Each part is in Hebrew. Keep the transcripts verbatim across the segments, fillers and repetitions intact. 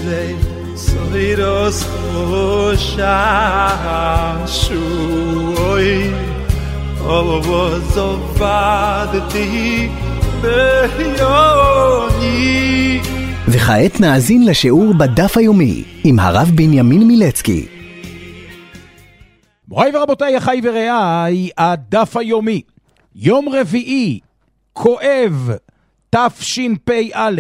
sei soiros shashui ovozovadti beyoni. וכעת נאזין לשיעור בדף היומי עם הרב בנימין מילצקי. מוריי ורבותיי, אחיי ורעיי, הדף היומי, יום רביעי, כואב, תשפ"א,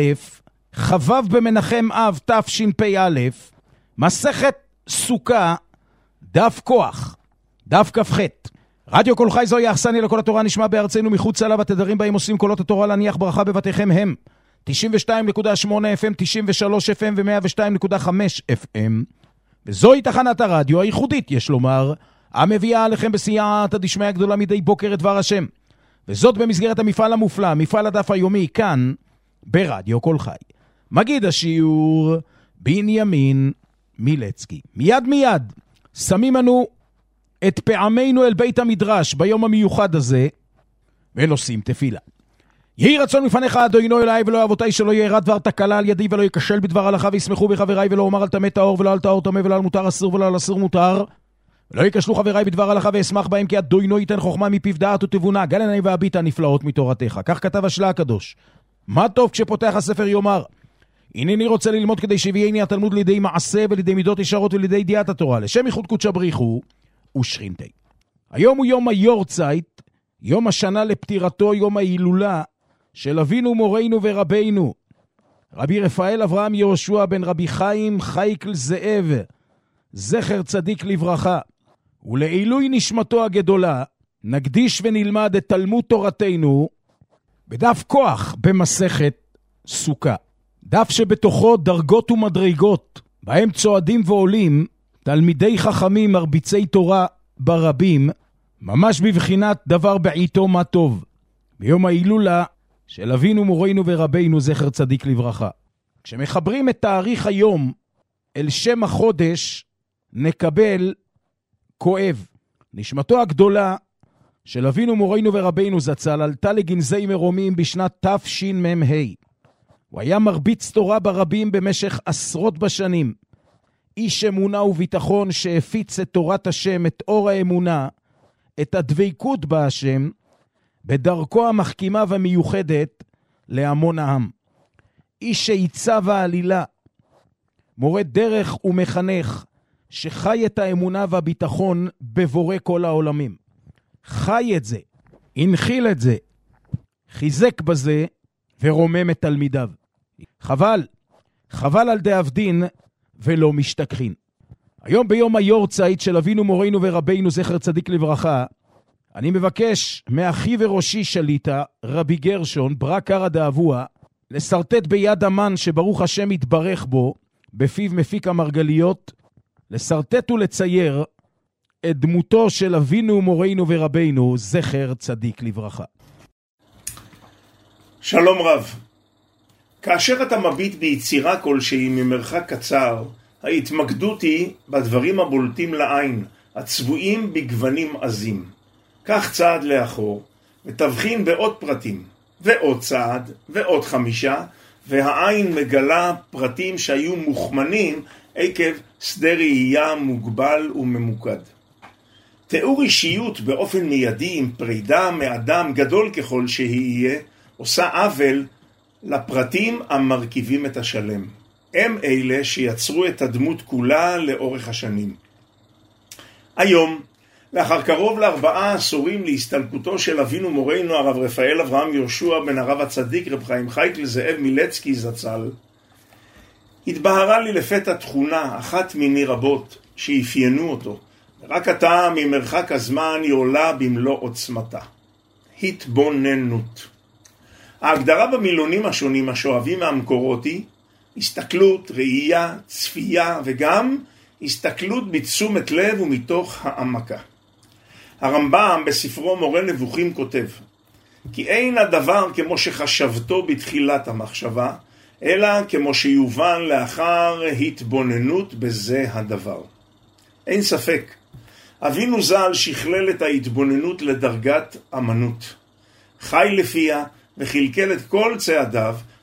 חבב במנחם אב תשפ"א, מסכת סוכה, דף כוח, דף כ"ח. רדיו כל חי זוהי האכסניה לכל התורה, נשמע בארצנו מחוץ לה, התדרים בהם עושים קולות התורה להניח ברכה בבתיכם הם תשעים ושתיים נקודה שמונה אף אם, תשעים ושלוש אף אם ו-מאה ושתיים נקודה חמש אף אם, וזוהי תחנת הרדיו הייחודית, יש לומר, המביאה עליכם בסייעתא דשמיא הגדולה מדי בוקר את דבר השם, וזאת במסגרת המפעל המופלא, מפעל הדף היומי, כאן ברדיו כל חי. מגיד השיעור בנימין מילצקי. מיד מיד שמים לנו את פעמינו אל בית המדרש ביום המיוחד הזה, ונושאים תפילה. יהי רצון מפניך אדוני אליי ולא אבותיי, שלא ירא דבר תקלה על ידי ולא יקשל בדבר הלכה, וישמחו בחבריי, ולא אומר על טמא טהור ולא על טהור טמא, ולא על מותר אסור ולא על אסור מותר, ולא יקשלו חבריי בדבר הלכה, ואשמח בהם, כי אדוני ייתן חוכמה מפיו דעת ותבונה, גל עיני והביטה נפלאות מתורתך. כך כתב השלה הקדוש. מה טוב כשפותח הספר יאמר, הנני רוצה ללמוד כדי שיביאני התלמוד לידי מעשה ולידי מידות ישרות ולידי ידיעת התורה, לשם ייחוד קודשא בריחו ושכינתי. היום הוא יום היורצייט, יום השנה לפטירתו, יום ההילולה של אבינו מורנו ורבינו רבי רפאל אברהם יהושע בן רבי חיים חייקל זאב, זכר צדיק לברכה. ולעילוי נשמתו הגדולה נקדיש ונלמד את תלמוד תורתנו בדף כוח במסכת סוכה, דף שבתוכו דרגות ומדרגות, בהם צועדים ועולים תלמידי חכמים מרביצי תורה ברבים, ממש בבחינת דבר בעיתו מה טוב, ביום ההילולה של אבינו מורנו ורבינו זכר צדיק לברכה. כשמחברים את תאריך היום אל שם החודש, נקבל כואב. נשמתו הגדולה של אבינו מורנו ורבינו זצ"ל עלתה לגנזי מרומים בשנת תשמ"ה. הוא היה מרביץ תורה ברבים במשך עשרות בשנים. איש אמונה וביטחון שהפיץ את תורת השם, את אור האמונה, את הדבקות בהשם, בדרכו המחכימה והמיוחדת להמון העם. איש שעיצב העלילה, מורה דרך ומחנך, שחי את האמונה והביטחון בבורא כל העולמים. חי את זה, הנחיל את זה, חיזק בזה ורומם את תלמידיו. חבל, חבל על דאבדין ולא משתכחין. היום ביום היורצייט של אבינו מורנו ורבינו זכר צדיק לברכה, אני מבקש מאחי וראשי שליטה, רבי גרשון, ברא קרא דאבוה, לסרטט ביד המן שברוך השם יתברך בו, בפיו מפיק המרגליות, לסרטט ולצייר את דמותו של אבינו מורנו ורבינו זכר צדיק לברכה. שלום רב. כאשר אתה מביט ביצירה כלשהי ממרחק קצר, ההתמקדות היא בדברים הבולטים לעין, הצבועים בגוונים עזים. כך צעד לאחור, ותבחין בעוד פרטים, ועוד צעד, ועוד חמישה, והעין מגלה פרטים שהיו מוכמנים עקב שדה ראייה מוגבל וממוקד. תיאור אישיות באופן מיידי עם פרידה מאדם גדול ככל שיהיה, עושה עוול לפרטים המרכיבים את השלם. הם אלה שיצרו את הדמות כולה לאורך השנים. היום, לאחר קרוב לארבעה עשורים להסתלקותו של אבינו מורנו הרב רפאל אברהם יהושע בן הרב הצדיק רב חיים חייקל זאב מילצקי זצ"ל, התבהרה לי לפתע תכונה אחת מיני רבות שאפיינו אותו, רק עתה ממרחק הזמן היא עולה במלוא עוצמתה. התבוננות. ההגדרה במילונים השונים השואבים מהמקורות היא הסתכלות, ראייה, צפייה וגם הסתכלות בתשומת לב ומתוך העמקה. הרמב"ם בספרו מורה נבוכים כותב, כי אין הדבר כמו שחשבתו בתחילת המחשבה, אלא כמו שיובן לאחר התבוננות בזה הדבר. אין ספק, אבינו ז"ל שכלל את ההתבוננות לדרגת אמנות. חי לפיה וחלקל את כל צעדיו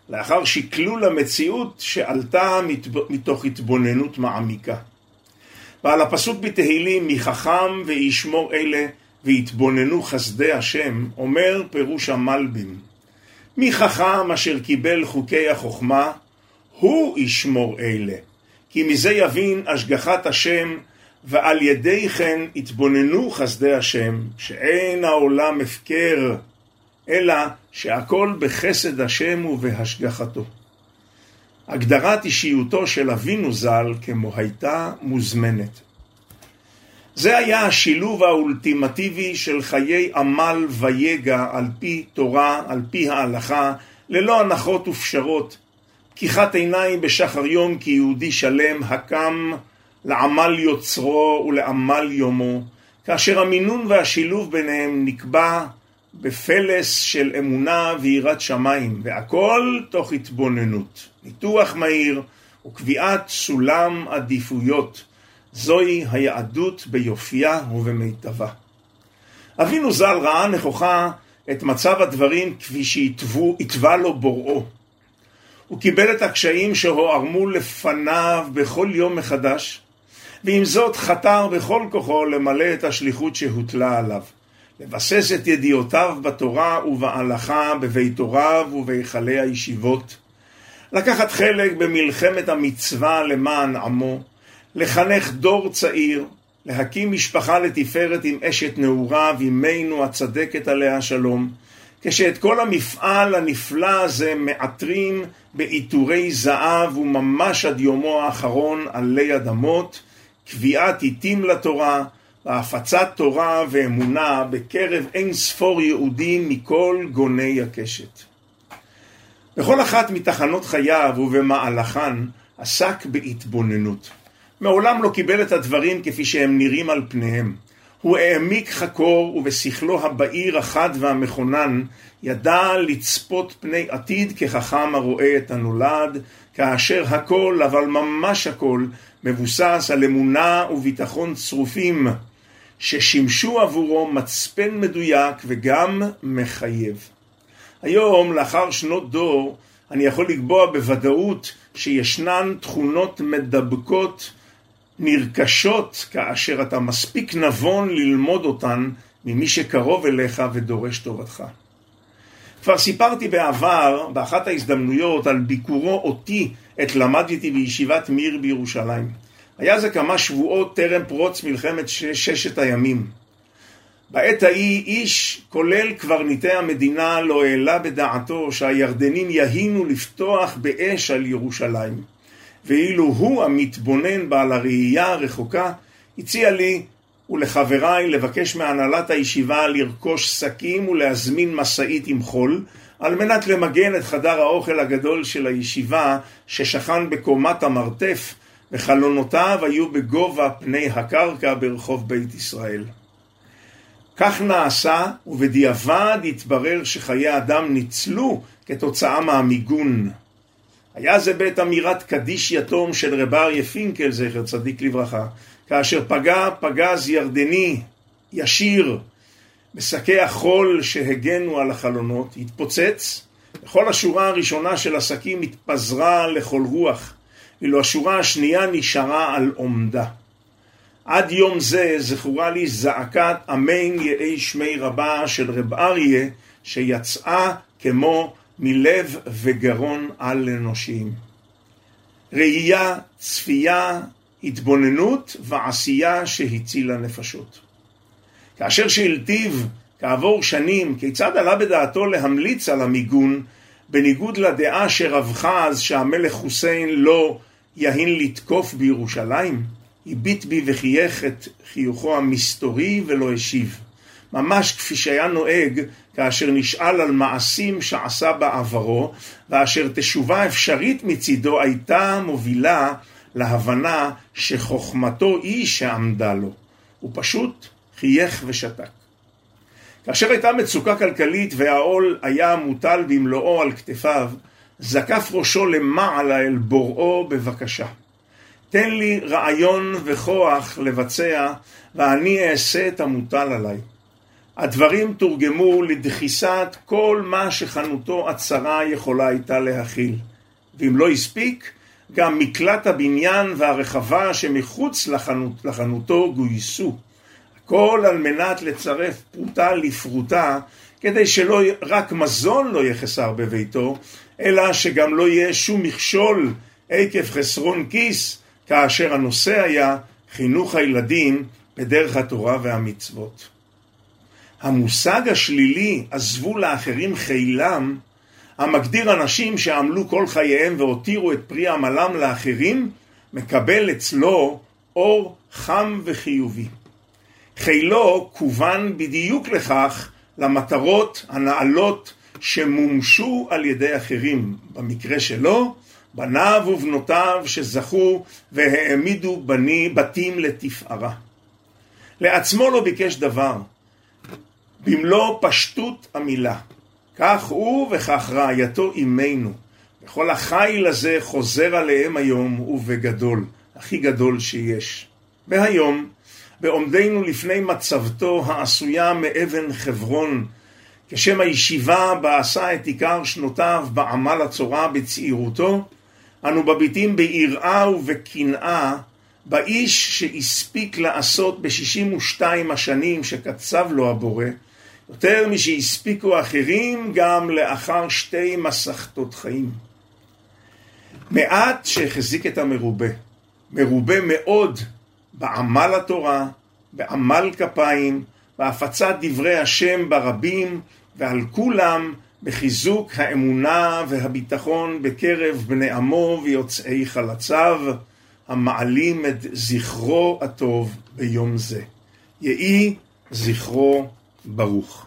לאחר שקלול המציאות שעלתה מתוך התבוננות מעמיקה. ועל הפסוק בתהילים, מי חכם וישמור אלה והתבוננו חסדי השם, אומר פירוש המלבים, מי חכם אשר קיבל חוקי החוכמה, הוא ישמור אלה, כי מזה יבין השגחת השם, ועל ידי כן התבוננו חסדי השם, שאין העולם הפקר, אלא שהכל בחסד השם ובהשגחתו. הגדרת אישיותו של אבינו ז"ל כמו הייתה מוזמנת. זה היה השילוב האולטימטיבי של חיי עמל ויגע על פי תורה, על פי ההלכה, ללא הנחות ופשרות. פקיחת עיניים בשחר יום כיהודי שלם הקם לעמל יוצרו ולעמל יומו, כאשר המינון והשילוב ביניהם נקבע בפלס של אמונה ויראת שמיים, והכל תוך התבוננות, ניתוח מהיר וקביעת סולם עדיפויות. זוהי היהדות ביופייה ובמיטבה. אבינו ז"ל ראה נכוחה את מצב הדברים כפי שהתווה לו בוראו. הוא קיבל את הקשיים שהוערמו לפניו בכל יום מחדש, ועם זאת חתר בכל כוחו למלא את השליחות שהוטלה עליו, לבסס את ידיעותיו בתורה ובהלכה בבית הוריו ובהיכלי הישיבות, לקחת חלק במלחמת המצווה למען עמו, לחנך דור צעיר, להקים משפחה לתפארת עם אשת נעורה ואימנו הצדקת עליה שלום, כשאת כל המפעל הנפלא הזה מעטרים בעיטורי זהב וממש עד יומו האחרון עלי אדמות, קביעת עיתים לתורה והפצת תורה ואמונה בקרב אין ספור יהודים מכל גוני הקשת. בכל אחת מתחנות חייו ובמהלכן עסק בהתבוננות. מעולם לא קיבל את הדברים כפי שהם נראים על פניהם. הוא העמיק חקור ובשכלו הבהיר החד והמכונן ידע לצפות פני עתיד כחכם הרואה את הנולד, כאשר הכל, אבל ממש הכל, מבוסס על אמונה וביטחון צרופים, ששימשו עבורו מצפן מדויק וגם מחייב. היום, לאחר שנות דור, אני יכול לקבוע בוודאות שישנן תכונות מדבקות נרכשות כאשר אתה מספיק נבון ללמוד אותן ממי שקרוב אליך ודורש טובתך. כבר סיפרתי בעבר, באחת ההזדמנויות, על ביקורו אותי את למדתי בישיבת מיר בירושלים. היה זה כמה שבועות טרם פרוץ מלחמת ששת הימים. בעת ההיא איש, כולל קברניטי המדינה, לא העלה בדעתו שהירדנים יהינו לפתוח באש על ירושלים. ואילו הוא המתבונן בעל הראייה הרחוקה, הציע לי ולחבריי לבקש מהנהלת הישיבה לרכוש שקים ולהזמין מסעית עם חול, על מנת למגן את חדר האוכל הגדול של הישיבה ששכן בקומת המרתף, וחלונותיו היו בגובה פני הקרקע ברחוב בית ישראל. כך נעשה, ובדיעבד התברר שחיי אדם ניצלו כתוצאה מהמיגון. היה זה בית אמירת קדיש יתום של רב אריה פינקל, זכר צדיק לברכה, כאשר פגע פגז ירדני ישיר בשקי החול שהגנו על החלונות, התפוצץ, וכל השורה הראשונה של השקים התפזרה לכל רוח, ואילו השורה השנייה נשארה על עומדה. עד יום זה זכורה לי זעקת אמן יהי שמי רבה של רב אריה, שיצאה כמו מלב וגרון על אנושיים. ראייה, צפייה, התבוננות ועשייה שהצילה נפשות. כאשר שהלטיב כעבור שנים כיצד עלה בדעתו להמליץ על המיגון, בניגוד לדעה שרווחה אז שהמלך חוסיין לא יהין לתקוף בירושלים, הביט בי וחייך את חיוכו המסתורי ולא השיב. ממש כפי שהיה נוהג כאשר נשאל על מעשים שעשה בעברו, ואשר תשובה אפשרית מצידו הייתה מובילה להבנה שחוכמתו היא שעמדה לו. הוא פשוט חייך ושתק. כאשר הייתה מצוקה כלכלית והעול היה מוטל במלואו על כתפיו, זקף ראשו למעלה אל בוראו בבקשה. תן לי רעיון וכוח לבצע, ואני אעשה את המוטל עליי. הדברים תורגמו לדחיסת כל מה שחנותו הצרה יכולה הייתה להכיל. ואם לא הספיק, גם מקלט הבניין והרחבה שמחוץ לחנות, לחנותו גויסו. הכל על מנת לצרף פרוטה לפרוטה, כדי שלא רק מזון לא יחסר בביתו, אלא שגם לא יהיה שום מכשול עקב חסרון כיס, כאשר הנושא היה חינוך הילדים בדרך התורה והמצוות. המושג השלילי, עזבו לאחרים חילם, המגדיר אנשים שעמלו כל חייהם והותירו את פרי עמלם לאחרים, מקבל אצלו אור חם וחיובי. חילו כוון בדיוק לכך למטרות הנעלות שמומשו על ידי אחרים. במקרה שלו, בניו ובנותיו שזכו והעמידו בני, בתים לתפארה. לעצמו לא ביקש דבר, במלוא פשטות המילה. כך הוא וכך רעייתו עמנו. וכל החיל הזה חוזר עליהם היום ובגדול, הכי גדול שיש. והיום, בעומדנו לפני מצבתו העשויה מאבן חברון, כשם הישיבה בה עשה את עיקר שנותיו בעמל הצורה בצעירותו, אנו בביטים ביראה ובקנאה באיש שהספיק לעשות ב-שישים ושתיים השנים שקצב לו הבורא, יותר משהספיקו אחרים גם לאחר שתי מסכתות חיים. מעט שהחזיק את המרובה, מרובה מאוד בעמל התורה, בעמל כפיים, בהפצת דברי השם ברבים, ועל כולם בחיזוק האמונה והביטחון בקרב בני עמו ויוצאי חלציו, המעלים את זכרו הטוב ביום זה. יהי זכרו ברוך.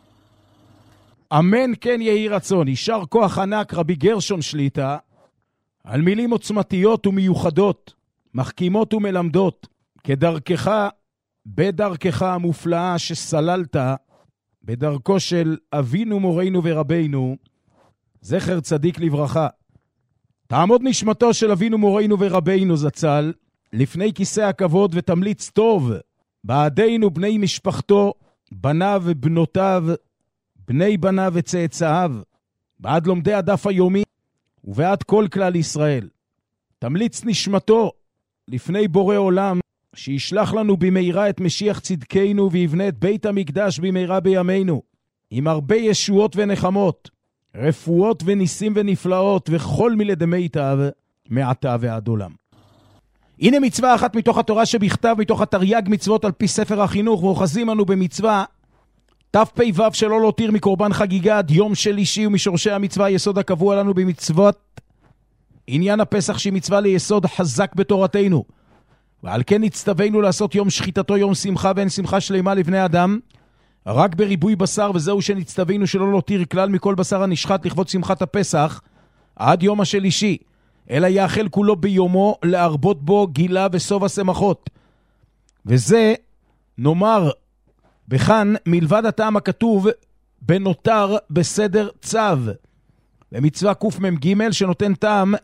אמן כן יהי רצון. יישר כוח ענק רבי גרשון שליטה, על מילים עוצמתיות ומיוחדות, מחכימות ומלמדות, כדרכך, בדרכך המופלאה שסללת, בדרכו של אבינו מורנו ורבינו, זכר צדיק לברכה. תעמוד נשמתו של אבינו מורנו ורבינו זצ"ל, לפני כיסא הכבוד ותמליץ טוב, בעדינו בני משפחתו, בניו ובנותיו, בני בניו וצאצאיו, בעד לומדי הדף היומי, ובעד כל כלל ישראל. תמליץ נשמתו לפני בורא עולם, שישלח לנו במהרה את משיח צדקנו, ויבנה את בית המקדש במהרה בימינו, עם הרבה ישועות ונחמות, רפואות וניסים ונפלאות, וכל מלדמיתיו, מעתה ועד עולם. הנה מצווה אחת מתוך התורה שבכתב, מתוך התרי"ג מצוות על פי ספר החינוך, ואוחזים אנו במצווה תפ"ו שלא להותיר מקורבן חגיגה עד יום שלישי, ומשורשי המצווה היסוד הקבוע לנו במצוות עניין הפסח, שהיא מצווה ליסוד חזק בתורתנו, ועל כן נצטווינו לעשות יום שחיטתו יום שמחה, ואין שמחה שלמה לבני אדם רק בריבוי בשר, וזהו שנצטווינו שלא להותיר כלל מכל בשר הנשחט לכבוד שמחת הפסח עד יום השלישי, אלא יאכל כולו ביומו, להרבות בו גילה וסוב השמחות. וזה נאמר בכאן מלבד הטעם הכתוב בנותר בסדר צו, במצווה קמ"ג שנותן טעם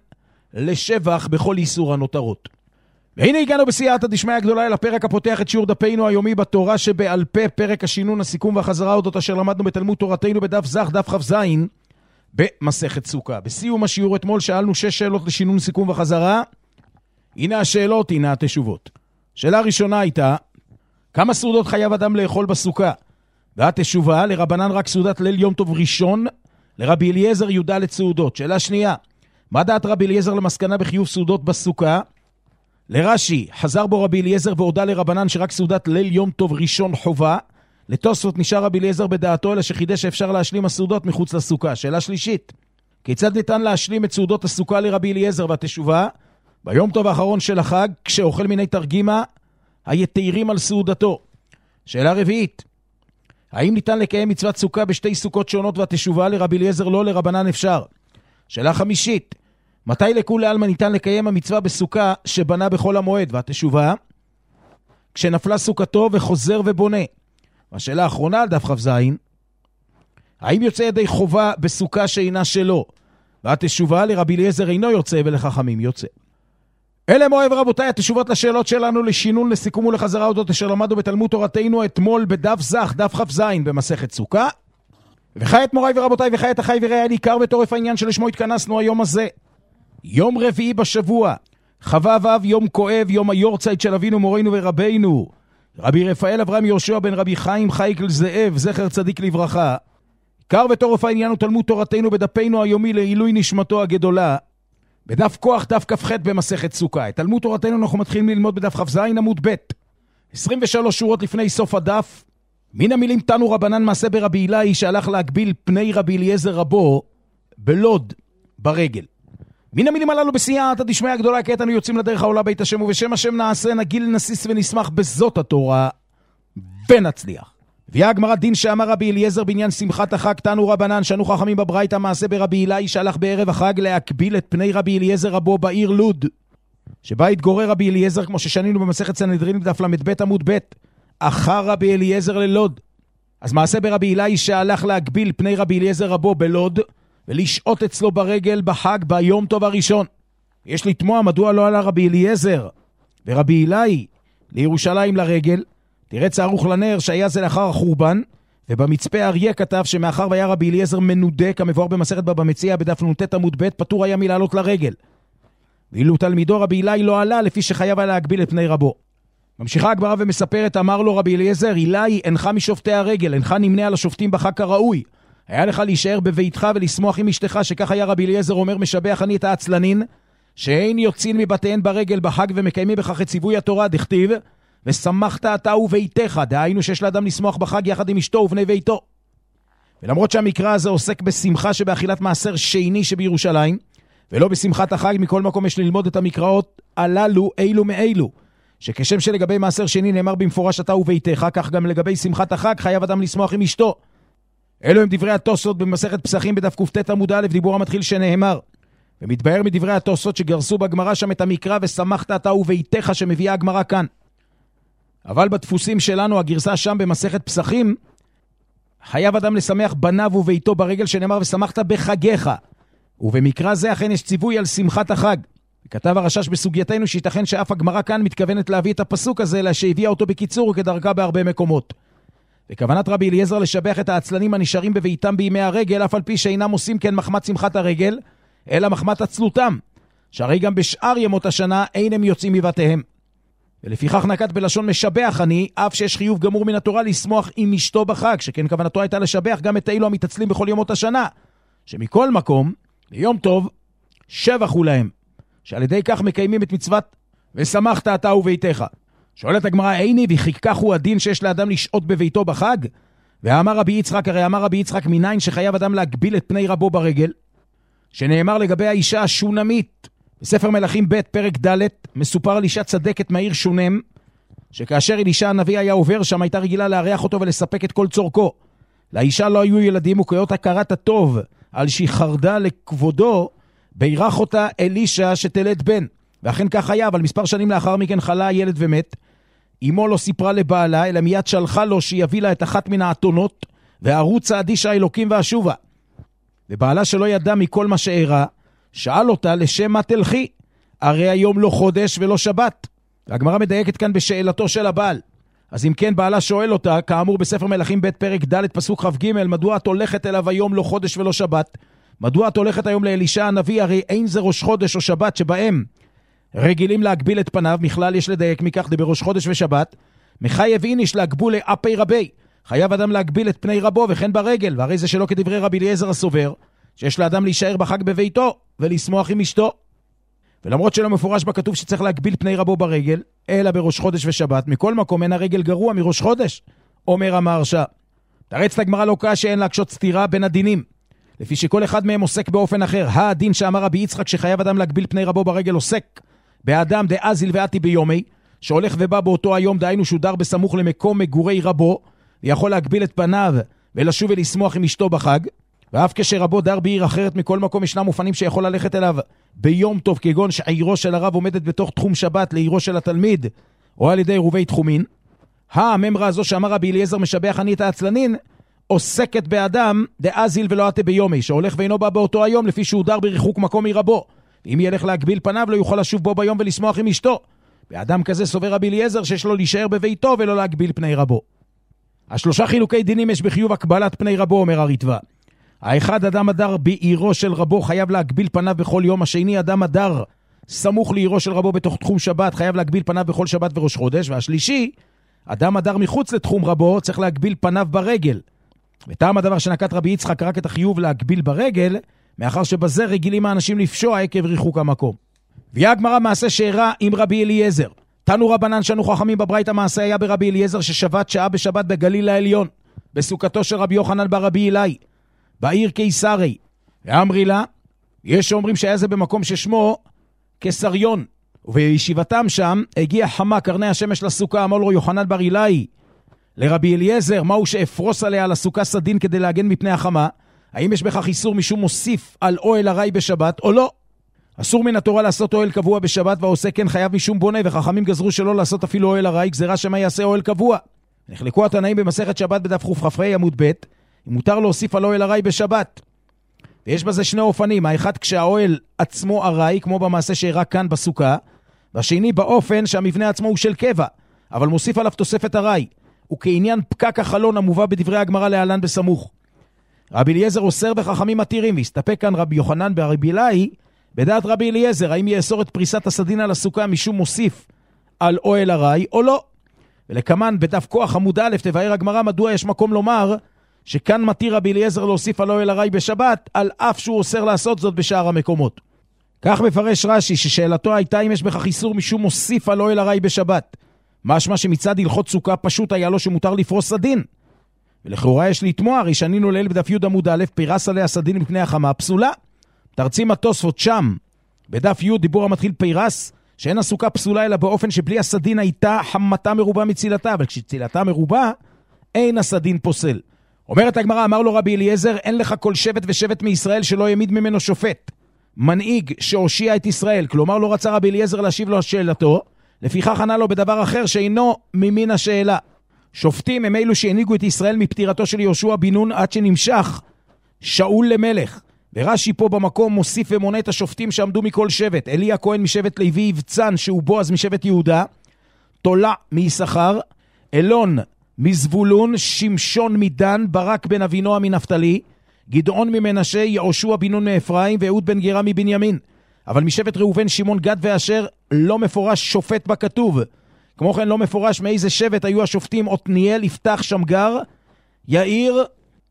לשבח בכל איסור הנותרות. והנה הגענו בסייעתא דשמיא הגדולה אל הפרק הפותח את שיעור דפינו היומי בתורה שבעל פה, פרק השינון, הסיכום והחזרה אודות אשר למדנו בתלמוד תורתנו בדף זך, דף כ"ז במסכת סוכה. בסיום השיעור אתמול שאלנו שש שאלות לשינון, סיכום וחזרה. הנה השאלות, הנה התשובות. שאלה ראשונה הייתה, כמה סעודות חייב אדם לאכול בסוכה? והתשובה, לרבנן רק סעודת ליל יום טוב ראשון, לרבי אליעזר י"ד סעודות. שאלה שנייה, מה דעת רבי אליעזר למסקנה בחיוב סעודות בסוכה? לרש"י, חזר בו רבי אליעזר והודע לרבנן שרק סעודת ליל יום טוב ראשון חובה. לתוספות נשאר רבי אליעזר בדעתו, אלא שחידש שאפשר להשלים הסעודות מחוץ לסוכה. שאלה שלישית, כיצד ניתן להשלים את סעודות הסוכה לרבי אליעזר? והתשובה, ביום טוב האחרון של החג, כשאוכל מיני תרגימה, היתירים על סעודתו. שאלה רביעית, האם ניתן לקיים מצוות סוכה בשתי סוכות שונות? והתשובה, לרבי אליעזר לא, לרבנן אפשר. שאלה חמישית, מתי לכולי עלמא ניתן לקיים המצווה בסוכה שבנה בחול המועד? והתשובה, כשנפלה סוכתו וחוזר ובונה. והשאלה האחרונה על דף כ"ז, האם יוצא ידי חובה בסוכה שאינה שלו? והתשובה, לרבי אליעזר אינו יוצא ולחכמים יוצא. אלה מורי ורבותיי, התשובות לשאלות שלנו לשינון, לסיכום ולחזרה אודות אשר למדנו בתלמוד תורתנו אתמול בדף זך, דף כ"ז במסכת סוכה. וכעת מורי ורבותיי, וכעת אחי ורעי, עיקר וטורף העניין שלשמו התכנסנו היום הזה. יום רביעי בשבוע, חווה ו' יום כואב, יום היורצייט של אבינו מורנו ורבינו, רבי רפאל אברהם יהושע בן רבי חיים חייקל זאב, זכר צדיק לברכה. עיקר וטורף העניין הוא תלמוד תורתנו בדפנו היומי לעילוי נשמתו הגדולה, בדף כוח דף כ"ח במסכת סוכה. את תלמוד תורתנו אנחנו מתחילים ללמוד בדף כ"ז עמוד ב', עשרים ושלוש שורות לפני סוף הדף. מן המילים תנו רבנן מעשה ברבי אילאי שהלך להגביל פני רבי אליעזר רבו בלוד ברגל. מן המילים הללו בסייעתא דשמיא הגדולה, כעת אנו יוצאים לדרך העולה בית השם, ובשם השם נעשה, נגיל, נסיס ונשמח בזאת התורה ונצליח. הביאה הגמרא דין שאמר רבי אליעזר בעניין שמחת החג, תנו רבנן שאנו חכמים בברייתא מעשה ברבי אילאי שהלך בערב החג להקביל את פני רבי אליעזר רבו בעיר לוד, שבה התגורר רבי אליעזר, כמו ששנינו במסכת סנהדרין בדף למד עמוד ב', אחר רבי אליעזר ללוד. אז מעשה ברבי אילאי שהלך להגביל פני רבי אליעזר רבו בלוד ולשעות אצלו ברגל בחג ביום טוב הראשון. יש לתמוע מדוע לא עלה רבי אליעזר ורבי אילאי לירושלים לרגל. תראה ערוך לנר שהיה זה לאחר החורבן, ובמצפה אריה כתב שמאחר והיה רבי אליעזר מנודה כמבואר במסכת בבא מציעא בדף נ"ט עמוד ב', פטור היה מלעלות לרגל, ואילו תלמידו רבי אילאי לא עלה לפי שחייב היה להגביל את פני רבו. ממשיכה הגמרא ומספרת, אמר לו רבי אליעזר, אילאי אינך משופטי הרגל, אינך נמנה על השופטים בחג כראוי, היה לך להישאר בביתך ולשמוח עם אשתך. שכך היה רבי אליעזר אומר, משבח אני את העצלנין שאין יוצאים מבתיהן ברגל בחג ומקיימים בכך את ציווי התורה, דכתיב ושמחת אתה וביתך, דהיינו שיש לאדם לשמוח בחג יחד עם אשתו ובני ביתו. ולמרות שהמקרא הזה עוסק בשמחה שבאכילת מעשר שני שבירושלים ולא בשמחת החג, מכל מקום יש ללמוד את המקראות הללו אילו מאילו, שכשם שלגבי מעשר שני נאמר במפורש אתה וביתך, כך גם לגבי שמחת החג חייב אדם לשמוח עם אשתו. אלו הם דברי התוספות במסכת פסחים בדף ק"ט עמוד א', דיבור המתחיל שנאמר, ומתבהר מדברי התוספות שגרסו בגמרא שם את המקרא ושמחת אתה וביתך שמביאה הגמרא כאן. אבל בדפוסים שלנו הגרסה שם במסכת פסחים, חייב אדם לשמח בניו וביתו ברגל שנאמר ושמחת בחגיך, ובמקרא זה אכן יש ציווי על שמחת החג. וכתב הרשש בסוגייתנו שיתכן שאף הגמרא כאן מתכוונת להביא את הפסוק הזה, אלא שהביאה אותו בקיצור וכדרכה בהרבה מקומות. וכוונת רבי אליעזר לשבח את העצלנים הנשארים בביתם בימי הרגל, אף על פי שאינם עושים כן מחמת שמחת הרגל, אלא מחמת עצלותם, שהרי גם בשאר ימות השנה אין הם יוצאים מבתיהם. ולפיכך נקט בלשון משבח אני, אף שיש חיוב גמור מן התורה לשמוח עם אשתו בחג, שכן כוונתו הייתה לשבח גם את אלו המתעצלים בכל ימות השנה, שמכל מקום, ליום טוב, שבח הוא להם, שעל ידי כך מקיימים את מצוות ושמחת אתה וביתך. שואלת הגמרא, איני וכי כך הוא הדין שיש לאדם לשעות בביתו בחג? ואמר רבי יצחק, הרי אמר רבי יצחק מניין שחייב אדם להגביל את פני רבו ברגל, שנאמר לגבי האישה השונמית, בספר מלכים ב' פרק ד', מסופר על אישה צדקת מהעיר שונם, שכאשר אלישע הנביא היה עובר שם, הייתה רגילה לארח אותו ולספק את כל צורכו. לאישה לא היו ילדים, וכאות הכרת הטוב על שהיא חרדה לכבודו, בירך אותה אלישע שתלד בן. ואכן כך היה, אבל מספר שנים לאחר מכן חלה הילד ומת. אמו לא סיפרה לבעלה, אלא מיד שלחה לו שיביא לה את אחת מן האתונות, וערוץ אדיש האלוקים והשובה. ובעלה שלא ידע מכל מה שאירע, שאל אותה לשם מה תלכי, הרי היום לא חודש ולא שבת. והגמרא מדייקת כאן בשאלתו של הבעל. אז אם כן בעלה שואל אותה, כאמור בספר מלכים ב' פרק ד' פסוק כ"ג, מדוע את הולכת אליו היום לא חודש ולא שבת? מדוע את הולכת היום לאלישע הנביא? הרי אין זה ראש חודש או שבת שבהם רגילים להגביל את פניו. מכלל יש לדייק מכך דבראש חודש ושבת מחייב איניש להגבול לאפי רבי, חייב אדם להגביל את פני רבו וכן ברגל, והרי זה שלא כדברי רבי אליעזר הסובר שיש לאדם להישאר בחג בביתו ולשמוח עם אשתו. ולמרות שלא מפורש בכתוב שצריך להגביל פני רבו ברגל אלא בראש חודש ושבת, מכל מקום אין הרגל גרוע מראש חודש, אומר המהרש"א. תרץ לגמרא לא קשה, אין להקשות סתירה בין הדינים, לפי שכל אחד מהם עוסק באופן אחר. הדין שאמר רבי יצחק שחייב אדם להגביל פני רבו ברגל עוסק באדם דאזיל ואתי ביומי, שהולך ובא באותו היום, דהיינו שודר בסמוך למקום מגורי רבו, ויכול להגביל את פניו ולשוב ולשמוח עם אשתו בחג. ואף כשרבו דר בעיר אחרת, מכל מקום ישנם אופנים שיכול ללכת אליו ביום טוב, כגון שעירו של הרב עומדת בתוך תחום שבת לעירו של התלמיד, או על ידי עירובי תחומין. הממרה הזו שאמר רבי אליעזר משבח אני את העצלנין, עוסקת באדם דאזיל ולא אתי ביומי, שהולך ואינו בא באותו היום לפי שהוא דר בריחוק מקום מרבו, אם ילך להגביל פניו לא יוכל לשוב בו ביום ולשמוח עם אשתו. באדם כזה סובר רבי אליעזר שיש לו להישאר בביתו ולא להגביל פני רבו. השלושה חילוקי דינים יש בחיוב הקבלת פני רבו, אומר הריטב"א. האחד, אדם הדר בעירו של רבו חייב להגביל פניו בכל יום. השני, אדם הדר סמוך לעירו של רבו בתוך תחום שבת חייב להגביל פניו בכל שבת וראש חודש. והשלישי, אדם הדר מחוץ לתחום רבו צריך להגביל פניו ברגל. וטעם הדבר שנקט רבי יצחק רק את החיוב להגביל ברגל, מאחר שבזה רגילים האנשים לפשוע עקב ריחוק המקום. ויהיה הגמרא מעשה שאירע עם רבי אליעזר. תנו רבנן שנו חכמים בברייתא, המעשה היה ברבי אליעזר ששבת שעה בשבת בגליל העליון, בסוכתו של רבי יוחנן ברבי אילאי, בעיר קיסרי. ואמרי לה, יש שאומרים שהיה זה במקום ששמו קסריון, ובישיבתם שם הגיע חמה קרני השמש לסוכה. אמר לו יוחנן בר אילאי לרבי אליעזר, מהו שאפרוס עליה לסוכה סדין כדי להגן מפני החמה? האם יש בכך איסור משום מוסיף על אוהל הרי בשבת או לא? אסור מן התורה לעשות אוהל קבוע בשבת, והעושה כן חייב משום בונה, וחכמים גזרו שלא לעשות אפילו אוהל הרי, גזרה שמה יעשה אוהל קבוע. נחלקו התנאים במסכת שבת בדף ח"כ עמוד ב', אם מותר להוסיף על אוהל הרי בשבת. ויש בזה שני אופנים, האחד כשהאוהל עצמו הרי, כמו במעשה שאירע כאן בסוכה, והשני באופן שהמבנה עצמו הוא של קבע, אבל מוסיף עליו תוספת הרי, וכעניין פקק החלון המובא בדברי הגמרא להלן בסמוך. רבי אליעזר אוסר וחכמים מתירים, והסתפק כאן רבי יוחנן ברבי אילאי בדעת רבי אליעזר, האם יאסור את פריסת הסדין על הסוכה משום מוסיף על אוהל הרי או לא. ולכמן בדף כוח עמוד א' תבאר הגמרא מדוע יש מקום לומר שכאן מתיר רבי אליעזר להוסיף על אוהל הרי בשבת, על אף שהוא אוסר לעשות זאת בשאר המקומות. כך מפרש רש"י ששאלתו הייתה אם יש בכך איסור משום מוסיף על אוהל הרי בשבת, משמע שמצד הלכות סוכה פשוט היה לו שמותר לפרוס סדין. ולכאורה יש לתמוע, הרי שנינו ליל בדף י' עמוד א', פירס עליה סדין מפני החמה פסולה. תרצים התוספות שם בדף י' דיבור המתחיל פירס שאין הסוכה פסולה אלא באופן שבלי הסדין הייתה חמתה מרובה מצילתה, אבל כשצילתה מרובה אין הסדין פוסל. אומרת הגמרא, אמר לו רבי אליעזר, אין לך כל שבט ושבט מישראל שלא ימיד ממנו שופט, מנהיג שהושיע את ישראל. כלומר לא רצה רבי אליעזר להשיב לו שאלתו, לפיכך ענה לו בדבר אחר שאינו ממין השאלה. שופטים הם אלו שהנהיגו את ישראל מפטירתו של יהושע בן נון עד שנמשך שאול למלך. ורש"י פה במקום מוסיף ומונה את השופטים שעמדו מכל שבט: אלי הכהן משבט לוי, יבצן שהוא בועז משבט יהודה, תולה מיששכר, אלון מזבולון, שמשון מדן, ברק בן אבינועם מנפתלי, גדעון ממנשה, יהושע בן נון מאפרים, ואהוד בן גרה מבנימין. אבל משבט ראובן, שמעון, גד ואשר לא מפורש שופט בכתוב. כמו כן לא מפורש מאיזה שבט היו השופטים: עתניאל, יפתח, שמגר, יאיר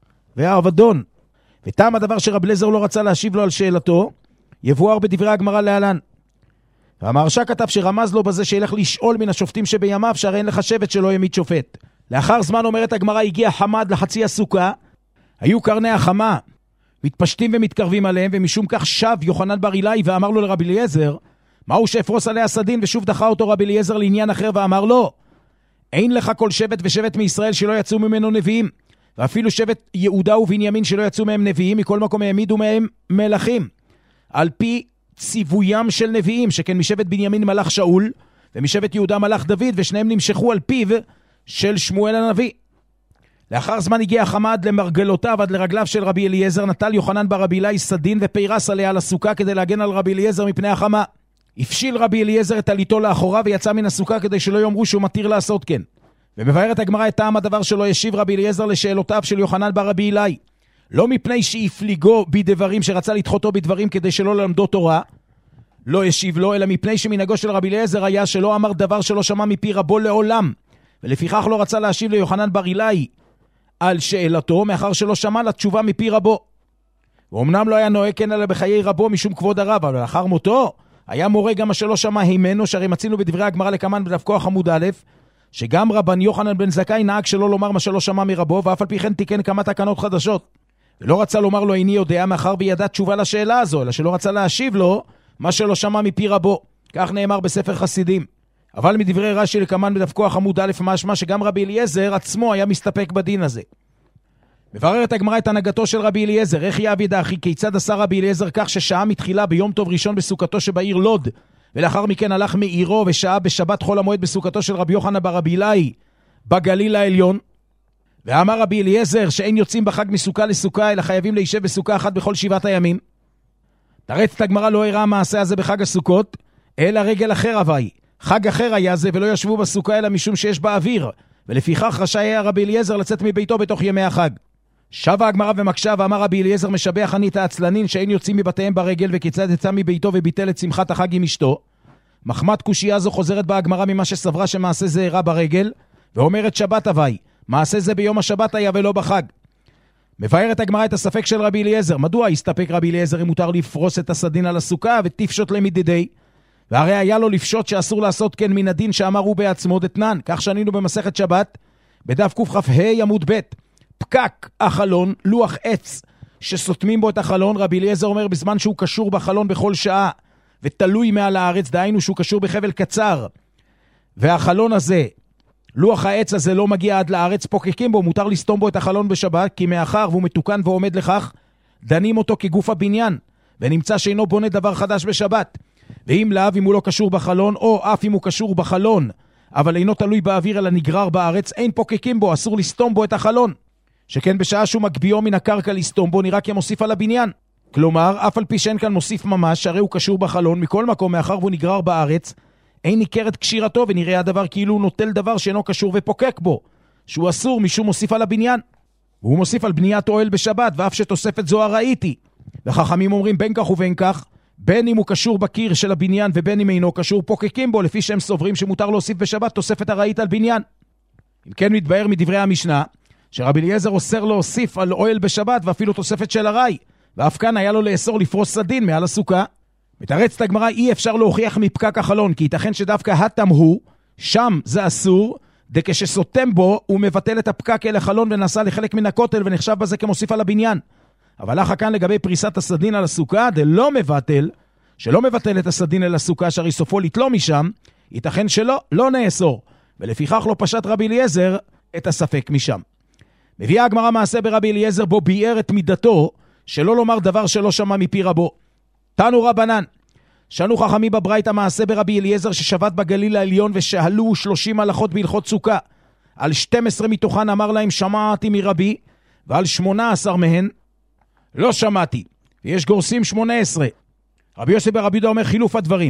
ועבדון. וטעם הדבר שרב אליעזר לא רצה להשיב לו על שאלתו יבואר בדברי הגמרא להלן. והמהרש"א כתב שרמז לו בזה שילך לשאול מן השופטים שבימיו, שהרי אין לך שבט שלא ימיד שופט. לאחר זמן, אומרת הגמרא, הגיע חמד לחצי הסוכה, היו קרני החמה מתפשטים ומתקרבים עליהם, ומשום כך שב יוחנן בר אילאי ואמר לו לרבי אליעזר, מהו שאפרוס עליה סדין? ושוב דחה אותו רבי אליעזר לעניין אחר ואמר לו, אין לך כל שבט ושבט מישראל שלא יצאו ממנו נביאים, ואפילו שבט יהודה ובנימין שלא יצאו מהם נביאים, מכל מקום העמידו מהם מלכים, על פי ציוויים של נביאים, שכן משבט בנימין מלך שאול, ומשבט יהודה מלך דוד, ושניהם נמשכו על פיו של שמואל הנביא. לאחר זמן הגיע חמד למרגלותיו עד לרגליו של רבי אליעזר, נטל יוחנן בר רבי אילאי סדין ופירס עליה לסוכה כדי להגן על רבי אליעזר מפני החמה. הפשיל רבי אליעזר את עליתו לאחורה ויצא מן הסוכה כדי שלא יאמרו שהוא מתיר לעשות כן. ומבארת הגמרא את טעם הדבר שלא ישיב רבי אליעזר לשאלותיו של יוחנן בר רבי אילאי, לא מפני שהפליגו בדברים, שרצה לדחותו בדברים כדי שלא ללמדו תורה, לא ישיב לו, אלא מפני שמנהגו של רבי אליעזר היה שלא אמר דבר שלא שמע מפי רבו לעולם, ולפיכך לא רצה להשיב ליוחנן בר אילאי על שאלתו, מאחר שלא שמע לתשובה מפי רבו. ואומנם לא היה נוהג כן אלא בחיי רבו משום כבוד הרב, אבל לאחר מותו היה מורה גם שלא שמע הימנו, שהרי מצינו בדברי הגמרא לקמן בדף כוח עמוד א', שגם רבן יוחנן בן זכאי נהג שלא לומר מה שלא שמע מרבו, ואף על פי כן תיקן כמה תקנות חדשות. ולא רצה לומר לו איני יודע, מאחר וידע תשובה לשאלה הזו, אלא שלא רצה להשיב לו מה שלא שמע מפי רבו. כך נאמר בספר חסידים. אבל מדברי רש"י לקמן בדף כוח עמוד א', משמע שגם רבי אליעזר עצמו היה מסתפק בדין הזה. מבררת הגמרא את הנהגתו של רבי אליעזר, איך יעביד אחי, כיצד עשה רבי אליעזר כך ששעה מתחילה ביום טוב ראשון בסוכתו שבעיר לוד, ולאחר מכן הלך מעירו ושעה בשבת חול המועד בסוכתו של רבי יוחנן בר רבי אילאי בגליל העליון. ואמר רבי אליעזר שאין יוצאים בחג מסוכה לסוכה, אלא חייבים להישב בסוכה אחת בכל שבעת הימים. תרצת הגמרא לא הראה המעשה הזה בחג הסוכות, אלא רגל אחר הווי. חג אחר היה זה ולא ישבו בסוכה אלא משום שיש בה אוויר, ולפיכך רשאי היה רבי אליעזר לצאת מביתו בתוך ימי החג. שבה הגמרא ומקשה ואמר רבי אליעזר משבח אני את העצלנים שאין יוצאים מבתיהם ברגל וכיצד יצא מביתו וביטל את שמחת החג עם אשתו. מחמת קושייה זו חוזרת בה הגמרא ממה שסברה שמעשה זה אירע ברגל, ואומרת שבת הווי, מעשה זה ביום השבת היה ולא בחג. מבארת הגמרא את הספק של רבי אליעזר, מדוע הסתפק רבי אליעזר אם מותר לפרוס את הסדין על הסוכה ותפשוט למדידי? והרי היה לו לפשוט שאסור לעשות כן מן הדין שאמר הוא בעצמו דתנן, כך שנינו במסכת שבת, בדף קכ"ה עמוד ב', פקק החלון, לוח עץ שסותמים בו את החלון, רבי אליעזר אומר בזמן שהוא קשור בחלון בכל שעה, ותלוי מעל הארץ, דהיינו שהוא קשור בחבל קצר, והחלון הזה, לוח העץ הזה לא מגיע עד לארץ, פוקקים בו, מותר לסתום בו את החלון בשבת, כי מאחר והוא מתוקן ועומד לכך, דנים אותו כגוף הבניין, ונמצא שאינו בונה דבר חדש בשבת. ואם לאו, אם הוא לא קשור בחלון, או אף אם הוא קשור בחלון, אבל אינו תלוי באוויר אלא נגרר בארץ, אין פוקקים בו, אסור לסתום בו את החלון. שכן בשעה שהוא מגביעו מן הקרקע לסתום בו, נראה כמוסיף על הבניין. כלומר, אף על פי שאין כאן מוסיף ממש, הרי הוא קשור בחלון, מכל מקום מאחר והוא נגרר בארץ, אין ניכרת קשירתו, ונראה הדבר כאילו הוא נוטל דבר שאינו קשור ופוקק בו, שהוא אסור משום מוסיף על הבניין. והוא מוסיף על בניית אוהל בשבת, ואף שתוספת זו הראיתי. וחכמים אומרים בין כך ובין כך, בין אם הוא קשור בקיר של הבניין ובין אם אינו קשור, פוקקים בו, לפי שהם סוברים שמותר להוסיף בשבת תוספת הראית על בניין. אם כן מתבהר מדברי המשנה, שרבי אליעזר אוסר להוסיף על אוהל בשבת ואפילו תוספת של הראי, ואף כאן היה לו לאסור לפרוס סדין מעל הסוכה. מתרצת הגמרא, אי אפשר להוכיח מפקק החלון, כי ייתכן שדווקא התם הוא, שם זה אסור, דכשסותם בו הוא מבטל את הפקק אל החלון ונסע לחלק מן הכותל ונחשב בזה כמוסיף על הבניין. אבל אחר כאן לגבי פריסת הסדין על הסוכה, דלא מבטל, שלא מבטל את הסדין אל הסוכה, שהרי סופו לתלום משם, ייתכן שלא, לא נאסור, ולפיכך לא פשט רבי אליעזר את הספק משם. מביאה הגמרא מעשה ברבי אליעזר בו ביאר את מידתו, שלא לומר דבר שלא שמע מפי רבו. תנו רבנן, שנו חכמי בברייתא מעשה ברבי אליעזר ששבת בגליל העליון ושאלו שלושים הלכות בהלכות סוכה. על שתים עשרה מתוכן אמר להם שמעתי מרבי, ועל שמונה עשר מהן לא שמעתי. ויש גורסים שמונה עשרה. רבי יוסי ברבי יהודה אומר חילוף הדברים.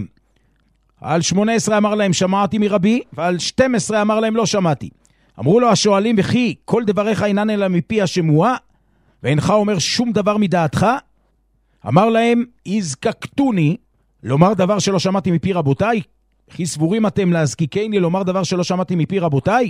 על שמונה עשרה אמר להם שמעתי מרבי, ועל שתים עשרה אמר להם לא שמעתי. אמרו לו השואלים וכי כל דבריך אינן אלא מפי השמועה, ואינך אומר שום דבר מדעתך? אמר להם, הזקקתוני, לומר דבר שלא שמעתי מפי רבותיי? כי סבורים אתם להזקיקני לומר דבר שלא שמעתי מפי רבותיי?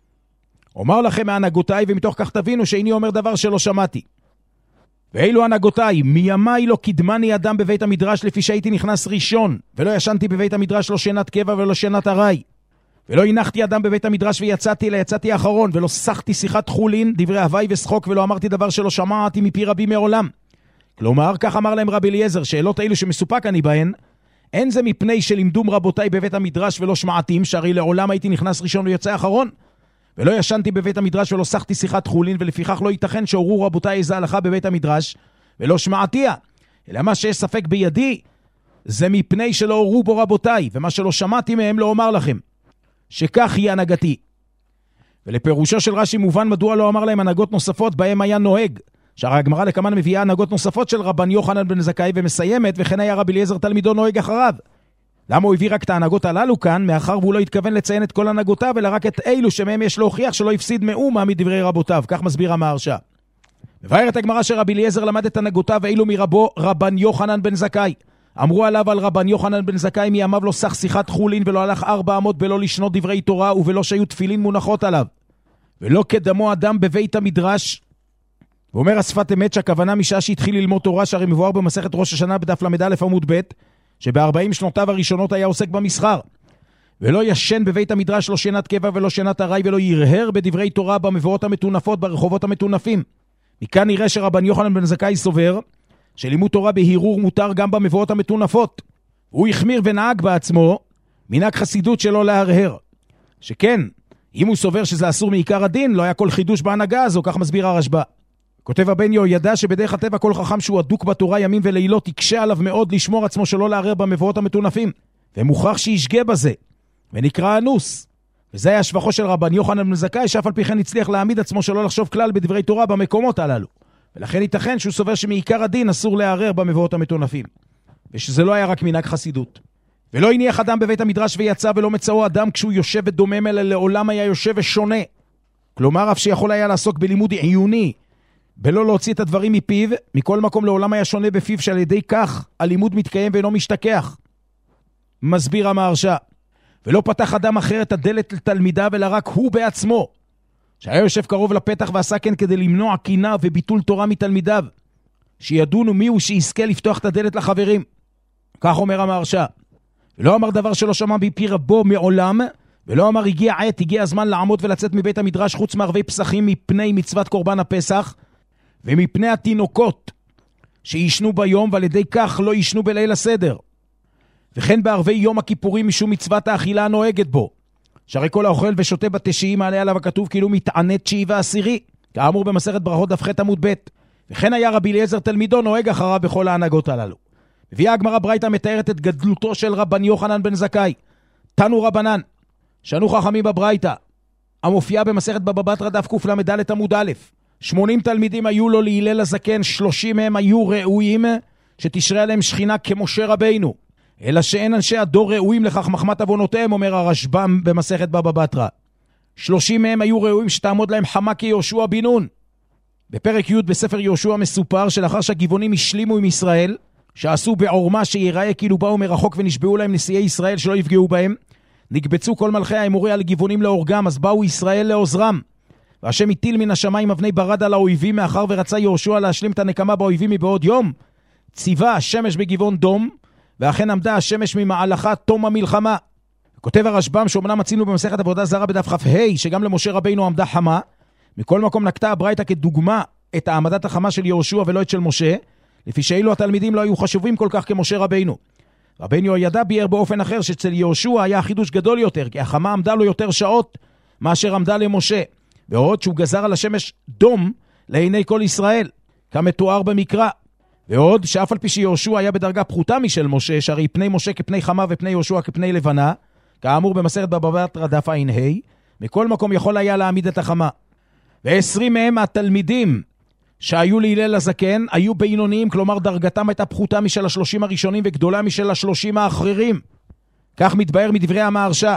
אומר לכם מהנהגותיי, ומתוך כך תבינו שאיני אומר דבר שלא שמעתי. ואילו הנהגותיי, מימי לא קדמני אדם בבית המדרש לפי שהייתי נכנס ראשון, ולא ישנתי בבית המדרש לא שנת קבע ולא שנת הרי. ולא הנחתי אדם בבית המדרש ויצאתי אלא יצאתי האחרון, ולא שחתי שיחת חולין, דברי הווי ושחוק, ולא אמרתי דבר שלא שמעתי מפי רבי מעולם. כלומר, כך אמר להם רבי אליעזר, שאלות האלו שמסופק אני בהן, אין זה מפני שלימדום רבותיי בבית המדרש ולא שמעתים, שהרי לעולם הייתי נכנס ראשון ויוצא האחרון. ולא ישנתי בבית המדרש ולא שחתי שיחת חולין, ולפיכך לא ייתכן שהורו רבותיי איזה הלכה בבית המדרש, ולא שמעתיה. אלא מה שיש ספק בידי, זה מפני שלא הורו בו רבותיי, ומה שלא שמעתי מהם לא אומר לכם. שכך היא הנהגתי. ולפירושו של רש"י מובן מדוע לא אמר להם הנהגות נוספות בהם היה נוהג, שהרי הגמרא לקמן מביאה הנהגות נוספות של רבן יוחנן בן זכאי ומסיימת, וכן היה רבי אליעזר תלמידו נוהג אחריו. למה הוא הביא רק את ההנהגות הללו כאן? מאחר והוא לא התכוון לציין את כל הנהגותיו, אלא רק את אילו שמהם יש להוכיח שלא הפסיד מאומה מדברי רבותיו. כך מסביר המהרש"א. מבארת הגמרא שרבי אליעזר למד את הנהגותיו אילו מרבו רבן יוחנן בן זכאי. אמרו עליו על רבן יוחנן בן זכאי מימיו לא שח שיחת חולין ולא הלך ארבע אמות בלא לשנות דברי תורה ובלא שהיו תפילין מונחות עליו. ולא כדמו אדם בבית המדרש. ואומר השפת אמת שהכוונה משעה שהתחיל ללמוד תורה, שהרי מבואר במסכת ראש השנה בדף למד עמוד ב', שב-ארבעים שנותיו הראשונות היה עוסק במסחר. ולא ישן בבית המדרש לא שנת קבע ולא שנת הרי, ולא ירהר בדברי תורה במבואות המתונפות ברחובות המתונפים. מכאן נראה שרבן יוחנן בן זכאי סובר שלימוד תורה בהירור מותר גם במבואות המתונפות. הוא החמיר ונהג בעצמו מנהג חסידות שלא להרהר. שכן, אם הוא סובר שזה אסור מעיקר הדין, לא היה כל חידוש בהנהגה הזו, כך מסביר הרשב"א. כותב הבן יהוידע שבדרך הטבע כל חכם שהוא אדוק בתורה ימים ולילות יקשה עליו מאוד לשמור עצמו שלא לערער במבואות המתונפים, ומוכרח שישגה בזה, ונקרא אנוס. וזה היה השבחו של רבן יוחנן בן זכאי, שאף על פי כן הצליח להעמיד עצמו שלא לחשוב כלל בדברי תורה במקומות הללו, ולכן ייתכן שהוא סובר שמעיקר הדין אסור לערער במבואות המתונפים. ושזה לא היה רק מנהג חסידות. ולא הניח אדם בבית המדרש ויצא, ולא מצאו אדם כשהוא יושב ודומם, אלא לעולם היה יושב ושונה. כלומר, אף שיכול היה לעסוק בלימוד עיוני, בלא להוציא את הדברים מפיו, מכל מקום לעולם היה שונה בפיו, שעל ידי כך הלימוד מתקיים ואינו משתכח. מסביר המהרש"א, ולא פתח אדם אחר את הדלת לתלמידיו, אלא רק הוא בעצמו, שהיה יושב קרוב לפתח ועשה כן כדי למנוע קינה וביטול תורה מתלמידיו, שידונו מיהו שיזכה לפתוח את הדלת לחברים. כך אומר המהרש"א. ולא אמר דבר שלא שמע בפי רבו מעולם, ולא אמר הגיע עת, הגיע הזמן לעמוד ולצאת מבית המדרש חוץ מערבי פסחים מפני מצוות קורבן הפסח, ומפני התינוקות שישנו ביום, ועל ידי כך לא ישנו בליל הסדר. וכן בערבי יום הכיפורים משום מצוות האכילה הנוהגת בו, שהרי כל האוכל ושותה בתשיעי מעלה עליו הכתוב כאילו מתענה תשיעי ועשירי, כאמור במסכת ברכות דף ח' עמוד ב'. וכן היה רבי אליעזר תלמידו נוהג אחריו בכל ההנהגות הללו. הביאה הגמרא ברייתא מתארת את גדלותו של רבן יוחנן בן זכאי. תנו רבנן, שנו חכמים בברייתא, המופיעה במסכת בבא בתרא דף קל"ד עמוד א'. שמונים תלמידים היו לו להלל הזקן, שלושים מהם היו ראויים שתשרה עליהם שכינה כמשה רבינו, אלא שאין אנשי הדור ראויים לכך מחמת עוונותיהם, אומר הרשב"ם במסכת בבא בתרא. שלושים מהם היו ראויים שתעמוד להם חמה כיהושע בן נון. בפרק י' בספר יהושע מסופר שלאחר שהגבעונים השלימו עם ישראל, שעשו בעורמה שיראה כאילו באו מרחוק ונשבעו להם נשיאי ישראל שלא יפגעו בהם, נקבצו כל מלכי האמורי על גבעונים להורגם, אז באו ישראל לעוזרם. והשם הטיל מן השמיים אבני ברד על האויבים, מאחר ורצה יהושע להשלים את הנקמה באויבים מבעוד יום, ציווה השמש בגבעון דום, ואכן עמדה השמש ממעלכה תום המלחמה. כותב הרשב"ם שאומנם מצינו במסכת עבודה זרה בדף כ"ה שגם למשה רבינו עמדה חמה, מכל מקום נקטה הברייתא כדוגמה את העמדת החמה של יהושע ולא את של משה, לפי שאילו התלמידים לא היו חשובים כל כך כמשה רבינו. רבינו הידע ביאר באופן אחר שאצל יהושע היה חידוש גדול יותר, כי החמה עמדה לו יותר שעות מאשר עמדה למשה, ועוד שהוא גזר על השמש דום לעיני כל ישראל, כמתואר במקרא. ועוד שאף על פי שיהושע היה בדרגה פחותה משל משה, שהרי פני משה כפני חמה ופני יהושע כפני לבנה, כאמור במסכת בבא בתרא דף ע"ה, מכל מקום יכול היה להעמיד את החמה. ועשרים מהם התלמידים שהיו להלל הזקן היו בינוניים, כלומר דרגתם הייתה פחותה משל השלושים הראשונים וגדולה משל השלושים האחרים. כך מתבאר מדברי המהרש"א,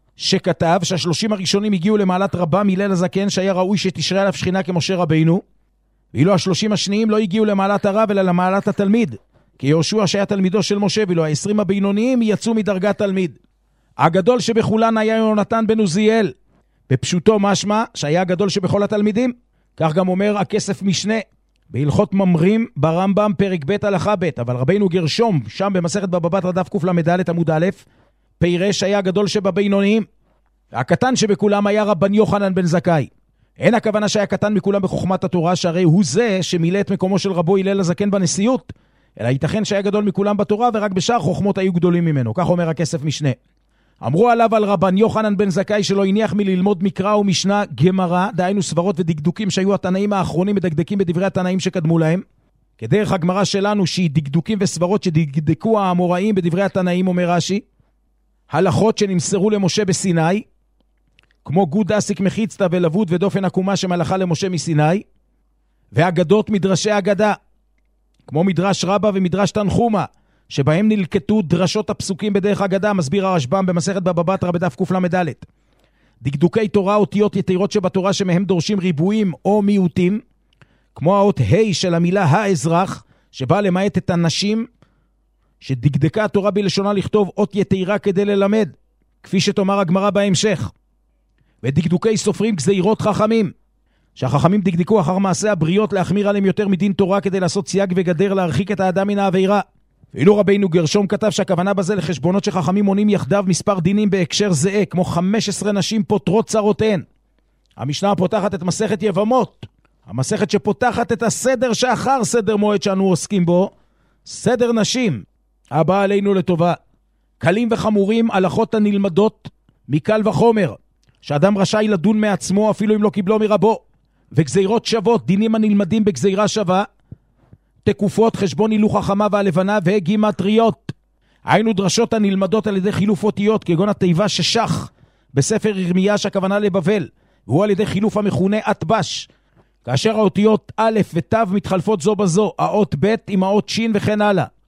שכתב שהשלושים הראשונים הגיעו למעלת רבה מהלל הזקן, שהיה ראוי שתשרה עליו שכינה כמשה רבינו, ואילו השלושים השניים לא הגיעו למעלת הרב אלא למעלת התלמיד, כי יהושע שהיה תלמידו של משה, ואילו העשרים הבינוניים יצאו מדרגת תלמיד. הגדול שבכולן היה יונתן בן עוזיאל, בפשוטו משמע שהיה הגדול שבכל התלמידים. כך גם אומר הכסף משנה בהלכות ממרים ברמב"ם פרק ב' הלכה ב'. אבל רבינו גרשום שם במסכת בבא בתרא דף קל"ד עמוד א', פירש היה הגדול שבבינוניים, והקטן שבכולם היה רבן יוחנן בן זכאי. אין הכוונה שהיה קטן מכולם בחוכמת התורה, שהרי הוא זה שמילא את מקומו של רבו הלל הזקן בנשיאות, אלא ייתכן שהיה גדול מכולם בתורה ורק בשאר חוכמות היו גדולים ממנו. כך אומר הכסף משנה. אמרו עליו על רבן יוחנן בן זכאי שלא הניח מללמוד מקרא ומשנה גמרא, דהיינו סברות ודקדוקים שהיו התנאים האחרונים מדקדקים בדברי התנאים שקדמו להם, כדרך הגמרא שלנו שהיא דקדוקים וסברות שדקדקו האמוראים בדברי התנאים, אומר רש"י, הלכות שנמסרו למשה בסיני, כמו גוד אסיק מחיצתא ולבוד ודופן עקומה שמלאכה למשה מסיני, ואגדות מדרשי אגדה, כמו מדרש רבא ומדרש תנחומה, שבהם נלקטו דרשות הפסוקים בדרך אגדה, מסביר הרשב"ם במסכת בבא בתרא בדף קל"ד. דקדוקי תורה, אותיות יתירות שבתורה שמהם דורשים ריבועים או מיעוטים, כמו האות ה' של המילה האזרח, שבא למעט את הנשים, שדקדקה התורה בלשונה לכתוב אות יתירה כדי ללמד, כפי שתאמר הגמרא בהמשך. ודקדוקי סופרים גזירות חכמים, שהחכמים דקדקו אחר מעשה הבריות להחמיר עליהם יותר מדין תורה כדי לעשות סייג וגדר להרחיק את האדם מן העבירה. ואילו רבינו גרשום כתב שהכוונה בזה לחשבונות שחכמים מונים יחדיו מספר דינים בהקשר זהה, כמו חמש עשרה נשים פותרות צרותיהן. המשנה פותחת את מסכת יבמות, המסכת שפותחת את הסדר שאחר סדר מועד שאנו עוסקים בו, סדר נשים, הבא עלינו לטובה. קלים וחמורים, הלכות הנלמדות מקל וחומר, שאדם רשאי לדון מעצמו אפילו אם לא קיבלו מרבו, וגזירות שוות, דינים הנלמדים בגזירה שווה, תקופות, חשבון הילוך החמה והלבנה וגימטריות. היינו דרשות הנלמדות על ידי חילוף אותיות, כגון התיבה ששח בספר ירמיה שהכוונה לבבל, והוא על ידי חילוף המכונה אטבש, כאשר האותיות א' ות' מתחלפות זו בזו, האות ב' עם האות שין וכן הלאה.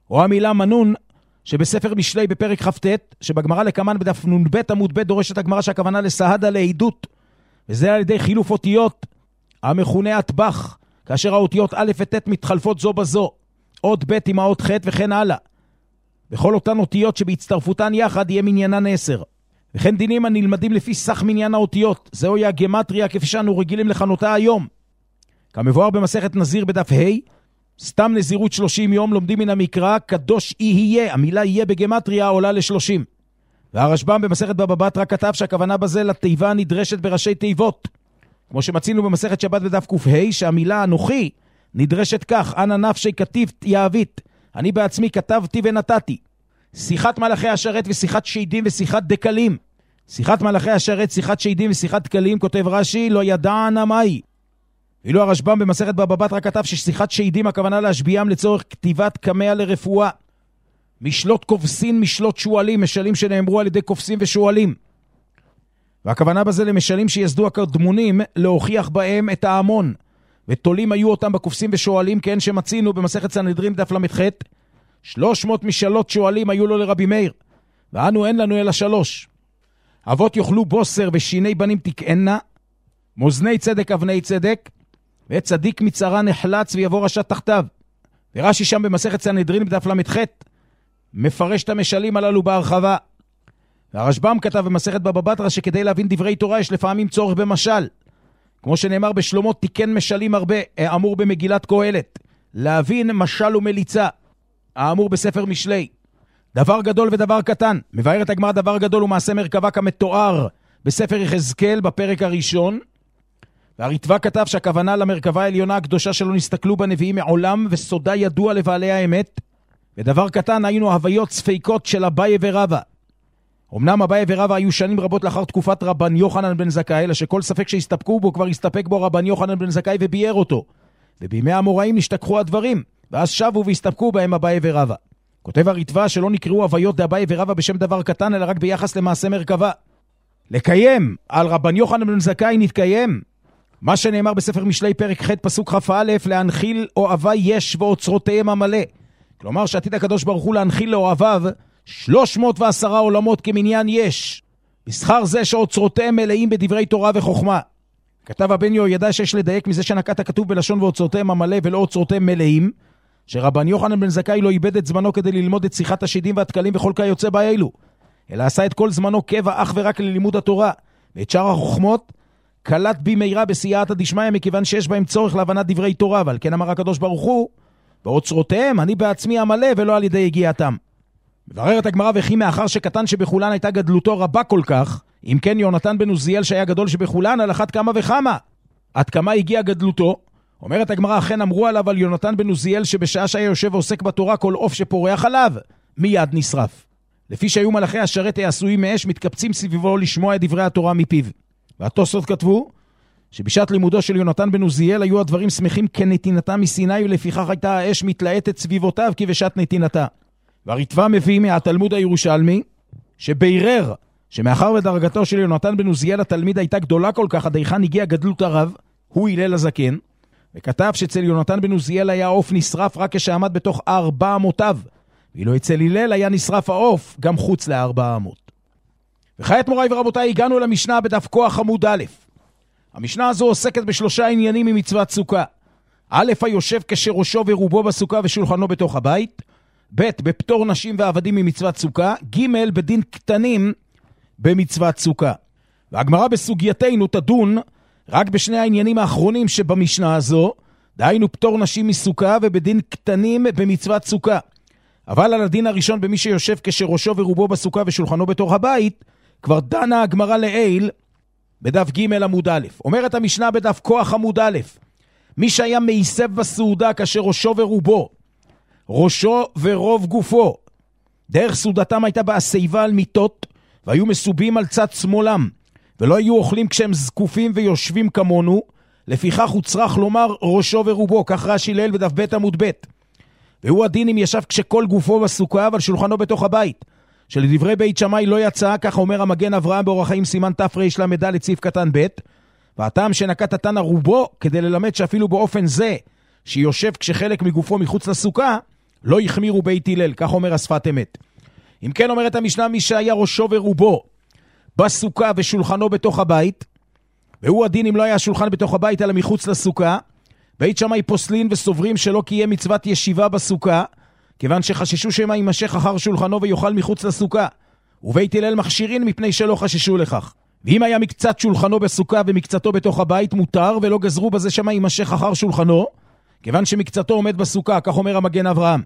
או המילה מנון, שבספר משלי בפרק חפטט, שבגמרא לקמן בדף נ"ב עמוד ב' דורשת הגמרא שהכוונה לסהדה לעדות, וזה על ידי חילוף אותיות, המכונה הטבח, כאשר האותיות א' וט' מתחלפות זו בזו, עוד ב' עם האות ח' וכן הלאה. בכל אותן אותיות שבהצטרפותן יחד יהיה מניינן עשר. וכן דינים הנלמדים לפי סך מניין האותיות, זוהי הגמטריה כפי שאנו רגילים לכנותה היום. כמבואר במסכת נזיר בדף ה', סתם נזירות שלושים יום לומדים מן המקרא, קדוש יהיה, המילה יהיה בגמטריה עולה ל-שלושים. והרשב"ם במסכת בבא בתרא כתב שהכוונה בזה לתיבה נדרשת בראשי תיבות. כמו שמצינו במסכת שבת בדף ק"ה, שהמילה אנוכי נדרשת כך, אנא נפשי כתיב יעבית, אני בעצמי כתבתי ונתתי. שיחת מלאכי השרת ושיחת שדים ושיחת דקלים. שיחת מלאכי השרת, שיחת שדים ושיחת דקלים, כותב רש"י, לא ידענה מהי. ואילו הרשב"ם במסכת בבא בתרא כתב ששיחת שדים הכוונה להשביעם לצורך כתיבת קמע לרפואה. משלות כובסין, משלות שואלים, משלים שנאמרו על ידי כובסים ושואלים. והכוונה בזה למשלים שיסדו הקדמונים להוכיח בהם את ההמון. ותולים היו אותם בכובסים ושואלים, כן שמצינו במסכת סנהדרין דף למ"ח, שלוש מאות משאלות שואלים היו לו לרבי מאיר, ואנו אין לנו אלא שלוש. אבות יאכלו בוסר ושיני בנים תקענה, מאזני צדק אבני צדק, וצדיק מצרה נחלץ ויבוא רשע תחתיו. ורש"י שם במסכת סנהדרין בדף למ"ח מפרש את המשלים הללו בהרחבה. והרשב"ם כתב במסכת בבא בתרא שכדי להבין דברי תורה יש לפעמים צורך במשל. כמו שנאמר בשלמה, תיקן משלים הרבה, האמור במגילת קהלת. להבין משל ומליצה, האמור בספר משלי. דבר גדול ודבר קטן. מבארת הגמרא דבר גדול ומעשה מרכבה כמתואר בספר יחזקאל בפרק הראשון. והריטב"א כתב שהכוונה למרכבה העליונה הקדושה שלא נסתכלו בנביאים מעולם וסודה ידוע לבעלי האמת. ודבר קטן היינו הוויות ספיקות של אביי ורבא. אמנם אביי ורבא היו שנים רבות לאחר תקופת רבן יוחנן בן זכאי, אלא שכל ספק שהסתפקו בו כבר הסתפק בו רבן יוחנן בן זכאי ובייר אותו. ובימי האמוראים נשתכחו הדברים, ואז שבו והסתפקו בהם אביי ורבא. כותב הריטב"א שלא נקראו הוויות דאביי ורבא בשם דבר קטן, אלא רק ביחס למעשה מרכבה. לקיים על רבן יוחנן בן זכאי נתקיים מה שנאמר בספר משלי פרק ח' פסוק כ"א, להנחיל אוהבי יש ואוצרותיהם המלא. כלומר שעתיד הקדוש ברוך הוא להנחיל לאוהביו שלוש מאות ועשרה עולמות כמניין יש, בשכר זה שאוצרותיהם מלאים בדברי תורה וחוכמה. כתב הבן יהוידע שיש לדייק מזה שנקט הכתוב בלשון ואוצרותיהם המלא ולא אוצרותיהם מלאים, שרבן יוחנן בן זכאי לא איבד את זמנו כדי ללמוד את שיחת השדים והתקלים וכל כיוצא באלו, אלא עשה את כל זמנו קבע אך ורק ללימוד התורה, ואת שאר החוכמות קלט במהרה בסייעתא דשמיא, מכיוון שיש בהם צורך להבנת דברי תורה. אבל כן אמר הקדוש ברוך הוא, באוצרותיהם אני בעצמי המלא ולא על ידי הגיעתם. מבררת הגמרא, וכי מאחר שקטן שבחולן הייתה גדלותו רבה כל כך, אם כן יונתן בן עוזיאל שהיה גדול שבחולן על אחת כמה וכמה, עד כמה הגיעה גדלותו? אומרת הגמרא, אכן אמרו עליו על יונתן בן עוזיאל שבשעה שהיה יושב ועוסק בתורה כל עוף שפורח עליו מיד נשרף. לפי שהיו מלאכי השרת העשויים מאש מתקפצים סביבו לשמוע את דברי התורה מפיו. והתוספות כתבו שבשעת לימודו של יונתן בן עוזיאל היו הדברים שמחים כנתינתה מסיני, ולפיכך הייתה האש מתלהטת סביבותיו כבשעת נתינתה. והריטב"א מביא מהתלמוד הירושלמי שבירר שמאחר בדרגתו של יונתן בן עוזיאל התלמיד הייתה גדולה כל כך עד היכן הגיע גדלות הרב, הוא הלל הזקן, וכתב שאצל יונתן בן עוזיאל היה העוף נשרף רק כשעמד בתוך ארבע אמותיו, ואילו אצל הלל היה נשרף העוף גם חוץ לארבע אמות. וכעת מוריי ורבותיי, הגענו למשנה בדף כוח עמוד א'. המשנה הזו עוסקת בשלושה עניינים ממצוות סוכה. א', היושב כשראשו ורובו בסוכה ושולחנו בתוך הבית. ב', בפטור נשים ועבדים ממצוות סוכה. ג', בדין קטנים במצוות סוכה. והגמרא בסוגייתנו תדון רק בשני העניינים האחרונים שבמשנה הזו, דהיינו פטור נשים מסוכה ובדין קטנים במצוות סוכה. אבל על הדין הראשון במי שיושב כשראשו ורובו בסוכה ושולחנו בתוך הבית, כבר דנה הגמרא לעיל בדף ג' עמוד א'. אומרת המשנה בדף כוח עמוד א', מי שהיה מייסב בסעודה כאשר ראשו ורובו, ראשו ורוב גופו, דרך סעודתם הייתה בהסייבה על מיטות, והיו מסובים על צד שמאלם, ולא היו אוכלים כשהם זקופים ויושבים כמונו, לפיכך הוא צריך לומר ראשו ורובו, כך רש"י לעיל בדף ב' עמוד ב'. והוא הדין אם ישב כשכל גופו בסוכה אבל שולחנו בתוך הבית, שלדברי בית שמאי לא יצא, כך אומר המגן אברהם באורח חיים סימן תרל"ד סעיף קטן ב', והטעם שנקט התנא רובו כדי ללמד שאפילו באופן זה שיושב כשחלק מגופו מחוץ לסוכה, לא יחמירו בית הלל, כך אומר השפת אמת. אם כן אומרת המשנה, מי שהיה ראשו ורובו בסוכה ושולחנו בתוך הבית, והוא הדין אם לא היה שולחן בתוך הבית אלא מחוץ לסוכה, בית שמאי פוסלין וסוברים שלא קיים מצוות ישיבה בסוכה, כיוון שחששו שמא יימשך אחר שולחנו ויוכל מחוץ לסוכה, ובית הלל מכשירין מפני שלא חששו לכך. ואם היה מקצת שולחנו בסוכה ומקצתו בתוך הבית, מותר ולא גזרו בזה שמא יימשך אחר שולחנו, כיוון שמקצתו עומד בסוכה, כך אומר המגן אברהם.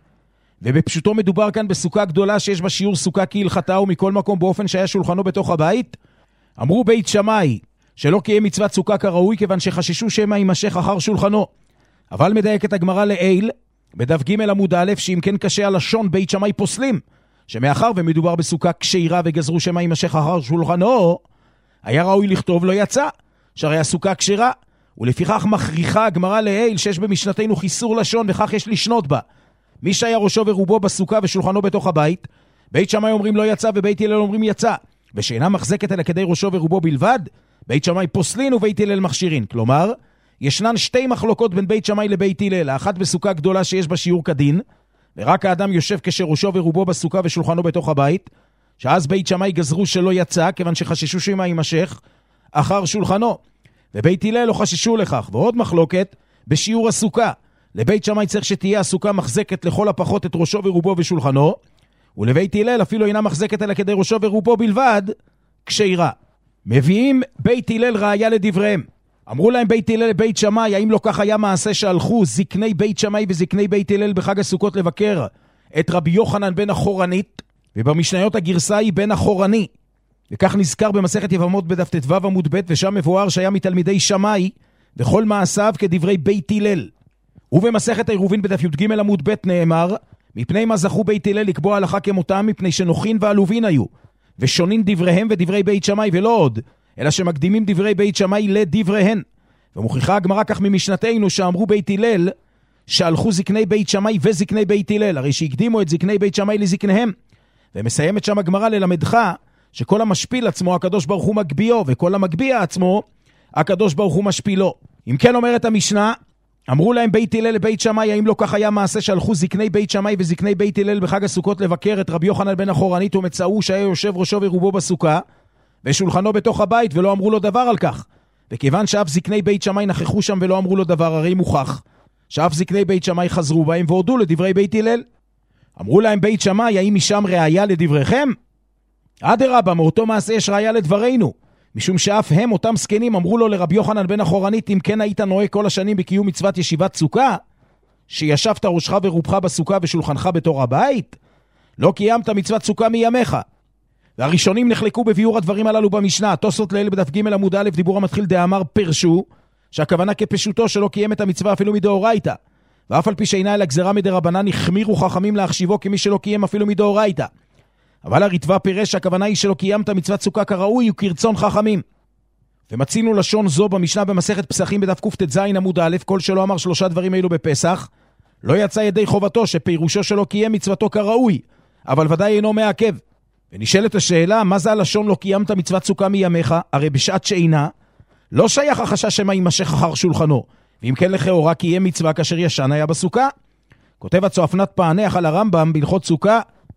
ובפשוטו מדובר כאן בסוכה גדולה שיש בה שיעור סוכה כהלכתה, ומכל מקום באופן שהיה שולחנו בתוך הבית. אמרו בית שמאי שלא קיים מצוות סוכה כראוי, כיוון שחששו שמא יימשך אחר שולחנו. אבל מדייקת הגמרא לעיל בדף ג' עמוד א', שאם כן קשה הלשון בית שמאי פוסלים, שמאחר ומדובר בסוכה כשרה וגזרו שמא יימשך אחר שולחנו, היה ראוי לכתוב לא יצא, שהרי הסוכה כשרה, ולפיכך מכריחה הגמרא לעיל שיש במשנתנו חיסור לשון, וכך יש לשנות בה. מי שהיה ראשו ורובו בסוכה ושולחנו בתוך הבית, בית שמאי אומרים לא יצא ובית הלל אומרים יצא, ושאינה מחזקת אלא כדי ראשו ורובו בלבד, בית שמאי פוסלין ובית הלל מכשירין. כלומר, ישנן שתי מחלוקות בין בית שמאי לבית הלל, האחת בסוכה גדולה שיש בה שיעור כדין, ורק האדם יושב כשראשו ורובו בסוכה ושולחנו בתוך הבית, שאז בית שמאי גזרו שלא יצא, כיוון שחששו שמא יימשך אחר שולחנו, ובית הלל לא חששו לכך. ועוד מחלוקת בשיעור הסוכה, לבית שמאי צריך שתהיה הסוכה מחזקת לכל הפחות את ראשו ורובו ושולחנו, ולבית הלל אפילו אינה מחזקת אלא כדי ראשו ורובו בלבד, כשרה. מביאים בית הלל ראיה לדבריהם. אמרו להם בית הלל לבית שמאי, האם לא כך היה מעשה שהלכו זקני בית שמאי וזקני בית הלל בחג הסוכות לבקר את רבי יוחנן בן החורנית, ובמשניות הגרסה היא בן החורני, וכך נזכר במסכת יבמות בדף ט"ו עמוד ב', ושם מבואר שהיה מתלמידי שמאי וכל מעשיו כדברי בית הלל. ובמסכת העירובין בדף י"ג עמוד ב' נאמר, מפני מה זכו בית הלל לקבוע הלכה כמותם, מפני שנוחין ועלובין היו, ושונין דבריהם ודברי בית שמאי, ולא עוד, אלא שמקדימים דברי בית שמאי לדבריהן. ומוכיחה הגמרא כך ממשנתנו שאמרו בית הלל שהלכו זקני בית שמאי וזקני בית הלל, הרי שהקדימו את זקני בית שמאי לזקניהם. ומסיימת שם הגמרא ללמדך שכל המשפיל עצמו הקדוש ברוך הוא מגביאו, וכל המגביע עצמו הקדוש ברוך הוא משפילו. אם כן אומרת המשנה, אמרו להם בית הלל לבית שמאי, האם לא כך היה מעשה שהלכו זקני בית שמאי וזקני בית הלל בחג הסוכות לבקר את רבי יוחנן בן החורנית, ומצאו שהיה יושב ראשו ורובו בסוכה ושולחנו בתוך הבית, ולא אמרו לו דבר על כך. וכיוון שאף זקני בית שמאי נכחו שם ולא אמרו לו דבר, הרי מוכח שאף זקני בית שמאי חזרו בהם והודו לדברי בית הלל. אמרו להם בית שמאי, האם משם ראיה לדבריכם? אדרבה, מאותו מעשה יש ראיה לדברינו, משום שאף הם, אותם סקנים, אמרו לו לרבי יוחנן בן החורנית, אם כן היית נוהג כל השנים בקיום מצוות ישיבת סוכה, שישבת ראשך ורובך בסוכה ושולחנך בתור הבית, לא קיימת מצוות סוכה מימיך. והראשונים נחלקו בביאור הדברים הללו במשנה. תוספות לעיל בדף ג' עמוד א', דיבור המתחיל דאמר פרשו, שהכוונה כפשוטו שלא קיים את המצווה אפילו מדאורייתא, ואף על פי שאינה אלא גזרה מדרבנן, החמירו חכמים להחשיבו כמי שלא קיים אפילו מדאורייתא. אבל הריטב"א פירש שהכוונה היא שלא קיימת מצוות סוכה כראוי וכרצון חכמים. ומצינו לשון זו במשנה במסכת פסחים בדף קט"ז עמוד א', כל שלא אמר שלושה דברים אלו בפסח, לא יצא ידי חובתו, שפירושו שלא קיים מצוותו כראוי, אבל ודאי אינו מעכב. ונשאלת השאלה, מה זה הלשון לא קיימת מצוות סוכה מימיך? הרי בשעת שאינה לא שייך החשש שמה יימשך אחר שולחנו, ואם כן לכאורה קיים מצווה כאשר ישן היה בסוכה. כותב הצועפנת פענח על הרמב"ם בהלכות סוכה,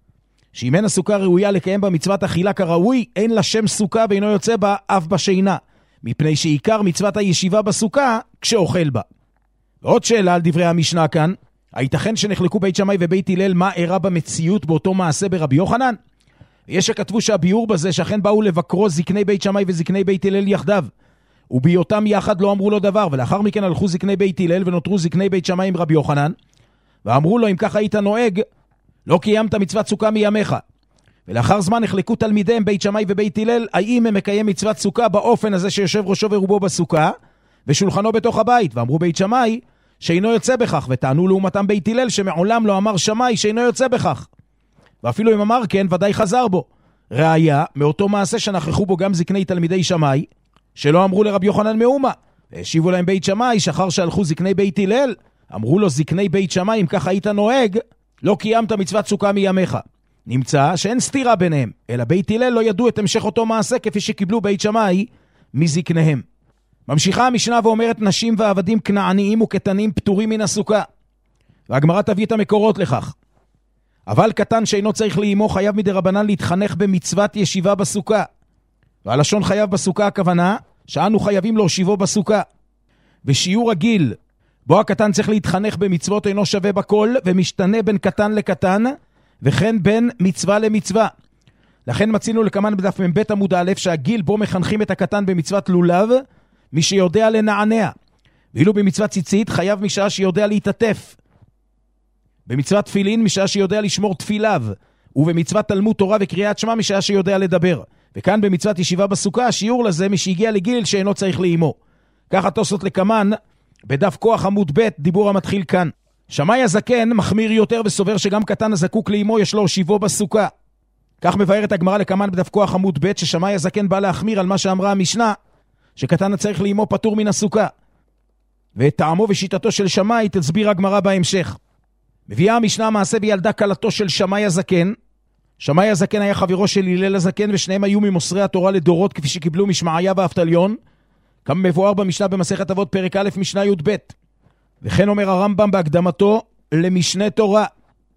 שאם אין הסוכה ראויה לקיים בה מצוות אכילה כראוי, אין לה שם סוכה ואינו יוצא בה אף בשינה, מפני שעיקר מצוות הישיבה בסוכה כשאוכל בה. ועוד שאלה על דברי המשנה כאן, הייתכן שנחלקו בית שמאי ובית הלל מה אירע במציאות באותו מעשה ברבי יוחנן? ויש שכתבו שהביאור בזה שאכן באו לבקרו זקני בית שמאי וזקני בית הלל יחדיו, ובהיותם יחד לא אמרו לו דבר, ולאחר מכן הלכו זקני בית הלל ונותרו זקני בית שמאי עם רבי יוחנן, ואמרו לו, אם ככה היית נוהג, לא קיימת מצוות סוכה מימיך. ולאחר זמן נחלקו תלמידיהם בית שמאי ובית הלל, האם הם מקיים מצוות סוכה באופן הזה שיושב ראשו ורובו בסוכה ושולחנו בתוך הבית, ואמרו בית שמאי שאינו יוצא בכך, וטענו לעומתם בית הלל שמעולם לא אמר שמאי שאינו יוצא בכך, ואפילו אם אמר כן ודאי חזר בו. ראיה מאותו מעשה שנכחו בו גם זקני תלמידי שמאי שלא אמרו לרבי יוחנן מאומה, והשיבו להם בית שמאי שאחר שהלכו זקני בית הלל, אמרו לו זקני בית שמאי, אם ככה היית נוהג, לא קיימת מצוות סוכה מימיך. נמצא שאין סתירה ביניהם, אלא בית הלל לא ידעו את המשך אותו מעשה כפי שקיבלו בית שמאי מזקניהם. ממשיכה המשנה ואומרת, נשים ועבדים כנעניים וקטנים פטורים מן הסוכה. והגמרא תביא את המקורות לכך. אבל קטן שאינו צריך לאמו חייב מדי רבנן להתחנך במצוות ישיבה בסוכה. והלשון חייב בסוכה הכוונה שאנו חייבים להושיבו בסוכה. ושיעור הגיל בו הקטן צריך להתחנך במצוות אינו שווה בכל, ומשתנה בין קטן לקטן, וכן בין מצווה למצווה. לכן מצינו לכמן בדף מבית עמוד א' שהגיל בו מחנכים את הקטן במצוות לולב, מי שיודע לנענע. ואילו במצוות ציצית חייב משעה שיודע להתעטף. במצוות תפילין משעה שיודע לשמור תפיליו. ובמצוות תלמוד תורה וקריאת שמע משעה שיודע לדבר. וכאן במצוות ישיבה בסוכה השיעור לזה מי שהגיע לגיל שאינו צריך לאמו. ככה תוספות לכמן בדף כוח עמוד ב' דיבור המתחיל כאן. שמאי הזקן מחמיר יותר וסובר שגם קטן הזקוק לאמו יש לו הושיבו בסוכה. כך מבארת הגמרא לכמן בדף כוח עמוד ב' ששמאי הזקן בא להחמיר על מה שאמרה המשנה שקטן הצריך לאמו פטור מן הסוכה. ואת טעמו ושיטתו של שמאי תסביר הגמרא בהמשך. מביאה המשנה מעשה בילדה קלתו של שמאי הזקן. שמאי הזקן היה חברו של הלל הזקן ושניהם היו ממוסרי התורה לדורות כפי שקיבלו משמעיה ואבטליון. כמה מבואר במשנה במסכת אבות פרק א' משנה י' ב'. וכן אומר הרמב"ם בהקדמתו למשנה תורה.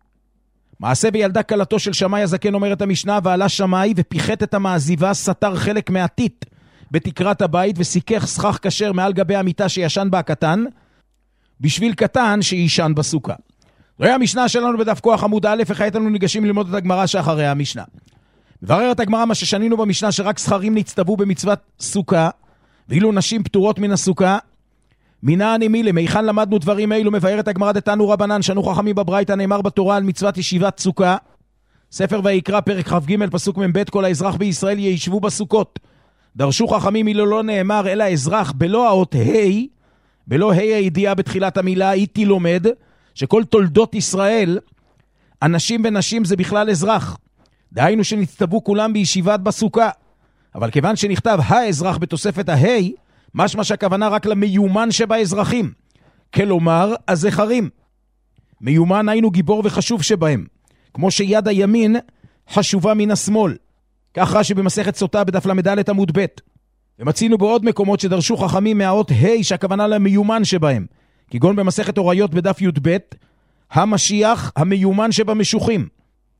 מעשה בילדה קלתו של שמאי הזקן אומרת המשנה ועלה שמאי ופיחת את המעזיבה סתר חלק מהטיט בתקרת הבית וסיכך סכך כשר מעל גבי המיטה שישן בה הקטן בשביל קטן שישן בסוכה. זוהי המשנה שלנו בדף כוח עמוד א' וכעת אנו ניגשים ללמוד את הגמרא שאחרי המשנה. מבררת הגמרא מה ששנינו במשנה שרק זכרים נצטוו במצוות סוכה ואילו נשים פטורות מן הסוכה. מנען מילה, מיכן למדנו דברים אלו, מבארת הגמרא דתנו רבנן, שנו חכמים בברייתא, נאמר בתורה על מצוות ישיבת סוכה. ספר ויקרא פרק כ"ג פסוק מ"ב, כל האזרח בישראל יישבו בסוכות. דרשו חכמים אילו לא נאמר אלא אזרח בלא האות ה', בלא ה' הידיעה בתחילת המילה, הייתי לומד שכל תולדות ישראל, אנשים ונשים זה בכלל אזרח. דהיינו שנצטוו כולם בישיבת בסוכה. אבל כיוון שנכתב האזרח בתוספת ההי, משמע שהכוונה רק למיומן שבאזרחים. כלומר, הזכרים. מיומן היינו גיבור וחשוב שבהם. כמו שיד הימין חשובה מן השמאל. כך רש"י במסכת סוטה בדף למד עמוד ב'. ומצינו בעוד מקומות שדרשו חכמים מהאות ה' שהכוונה למיומן שבהם. כגון במסכת אוריות בדף י' ב', המשיח המיומן שבמשוחים.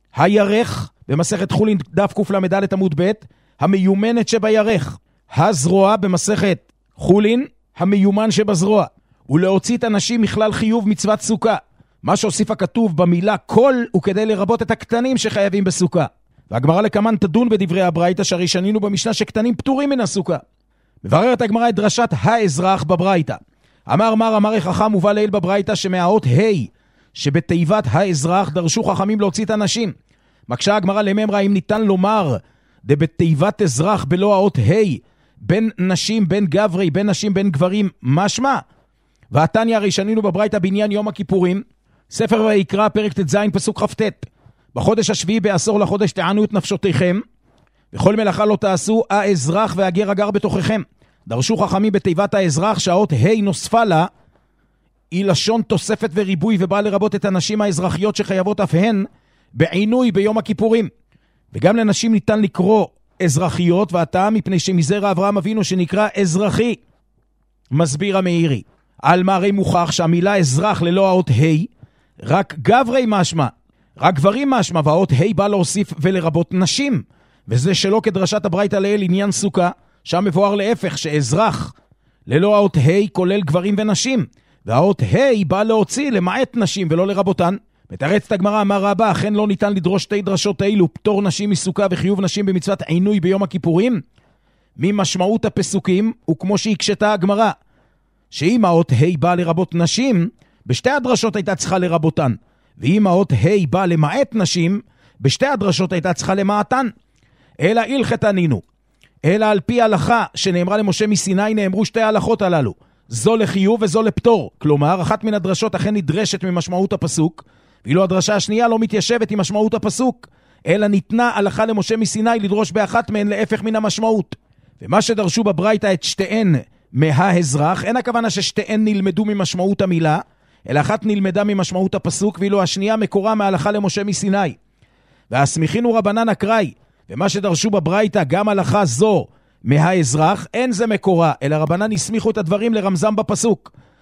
הירך במסכת חולין דף קל"ד עמוד ב', המיומנת שבירך. הזרוע במסכת חולין, המיומן שבזרוע. ולהוציא את אנשים מכלל חיוב מצוות סוכה. מה שהוסיף הכתוב במילה כל הוא כדי לרבות את הקטנים שחייבים בסוכה. והגמרא לכמן תדון בדברי הברייתא שהרי שנינו במשנה שקטנים פטורים מן הסוכה. מבררת הגמרא את דרשת האזרח בברייתא. אמר מר אמר חכם ובא ליל בברייתא שמהאות ה' שבתיבת האזרח דרשו חכמים להוציא את אנשים. מקשה הגמרא לממרא אם ניתן לומר דבתיבת אזרח בלא האות ה' בין נשים בין גברי בין נשים בין גברים משמע. והתניא הרי שנינו בברייתא בעניין יום הכיפורים ספר ויקרא פרק ט"ז פסוק כ"ט בחודש השביעי בעשור לחודש תענו את נפשותיכם וכל מלאכה לא תעשו האזרח והגר הגר בתוככם. דרשו חכמים בתיבת האזרח שהאות ה' נוספה לה היא לשון תוספת וריבוי ובאה לרבות את הנשים האזרחיות שחייבות אף הן בעינוי ביום הכיפורים. וגם לנשים ניתן לקרוא אזרחיות והטעם מפני שמזרע אברהם אבינו שנקרא אזרחי. מסביר המאירי על מה הרי מוכח שהמילה אזרח ללא האות ה' רק גברי משמע, רק גברים משמע, והאות ה' בא להוסיף ולרבות נשים, וזה שלא כדרשת הברייתא לאל עניין סוכה, שם מבואר להפך שאזרח ללא האות ה' כולל גברים ונשים, והאות ה' בא להוציא למעט נשים ולא לרבותן. מתרצת הגמרא אמר רבא אכן לא ניתן לדרוש שתי דרשות האלו, פטור נשים מסוכה וחיוב נשים במצוות עינוי ביום הכיפורים. ממשמעות הפסוקים וכמו שהקשתה הגמרא שאם האות ה' בא לרבות נשים בשתי הדרשות הייתה צריכה לרבותן, ואם האות ה' בא למעט נשים בשתי הדרשות הייתה צריכה למעטן. אלא הלכת ענינו, אלא על פי הלכה שנאמרה למשה מסיני נאמרו שתי ההלכות הללו, זו לחיוב וזו לפטור. כלומר אחת מן הדרשות אכן נדרשת ממשמעות הפסוק, ואילו הדרשה השנייה לא מתיישבת עם משמעות הפסוק, אלא ניתנה הלכה למשה מסיני לדרוש באחת מהן להפך מן המשמעות. ומה שדרשו בברייתא את שתיהן מהאזרח, אין הכוונה ששתיהן נלמדו ממשמעות המילה, אלא אחת נלמדה ממשמעות הפסוק, ואילו השנייה מקורה מהלכה למשה מסיני. והסמיכינו רבנן אקראי, ומה שדרשו בברייתא גם הלכה זו מהאזרח, אין זה מקורה, אלא רבנן הסמיכו את הדברים לרמזם בפסוק.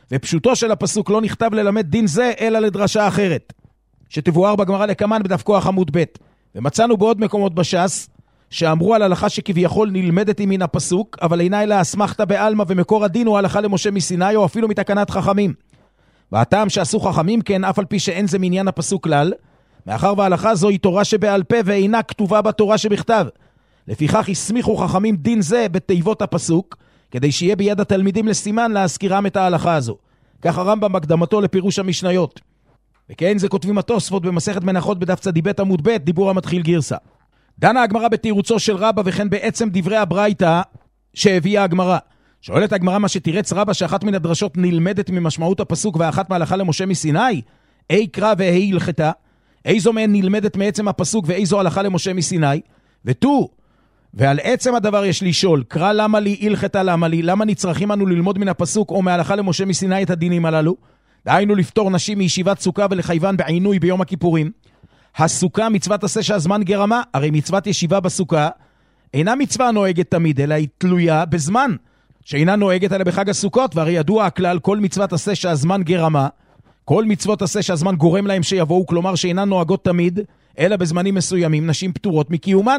ופשוטו של הפסוק לא נכתב ללמד דין זה, אלא לדרשה אחרת, שתבואר בגמרא לקמן בדף כוח עמוד ב'. ומצאנו בעוד מקומות בש"ס, שאמרו על הלכה שכביכול נלמדת מן הפסוק, אבל אינה אלא אסמכתא בעלמא, ומקור הדין הוא הלכה למשה מסיני, או אפילו מתקנת חכמים. והטעם שעשו חכמים כן, אף על פי שאין זה מעניין הפסוק כלל, מאחר וההלכה זו היא תורה שבעל פה, ואינה כתובה בתורה שבכתב. לפיכך הסמיכו חכמים דין זה בתיבות הפסוק, כדי שיהיה ביד התלמידים לסימן להזכירם את ההלכה הזו. כך הרמב"ם בהקדמתו לפירוש המשניות. וכן זה כותבים התוספות במסכת מנחות בדף צדיבית עמוד ב', דיבור המתחיל גרסה. דנה הגמרא בתירוצו של רבא, וכן בעצם דברי הברייתא שהביאה הגמרא. שואלת הגמרא מה שתירץ רבא שאחת מן הדרשות נלמדת ממשמעות הפסוק ואחת מהלכה למשה מסיני, אי קרא והי הלכתה, איזו מהן נלמדת מעצם הפסוק ואיזו הלכה למשה מסיני, ותו, ועל עצם הדבר יש לשאול, קרא למה לי הלכתה למה לי, למה נצרכים אנו ללמוד מן הפסוק או מהלכה למשה מסיני את הדינים הללו, דהיינו לפתור נשים מישיבת סוכה ולחייבן בעינוי ביום הכיפורים. הסוכה מצוות עשה שהזמן גרמה, הרי מצוות ישיבה בסוכה אינה מצווה נוהגת תמיד, אלא היא תלויה בזמן, שאינה נוהגת אלא בחג הסוכות, והרי ידוע הכלל, כל מצוות עשה שהזמן גרמה, כל מצוות עשה שהזמן גורם להם שיבואו, כלומר שאינן נוהגות תמיד, אלא בזמנים מסוימים, נשים פטורות מקיומן.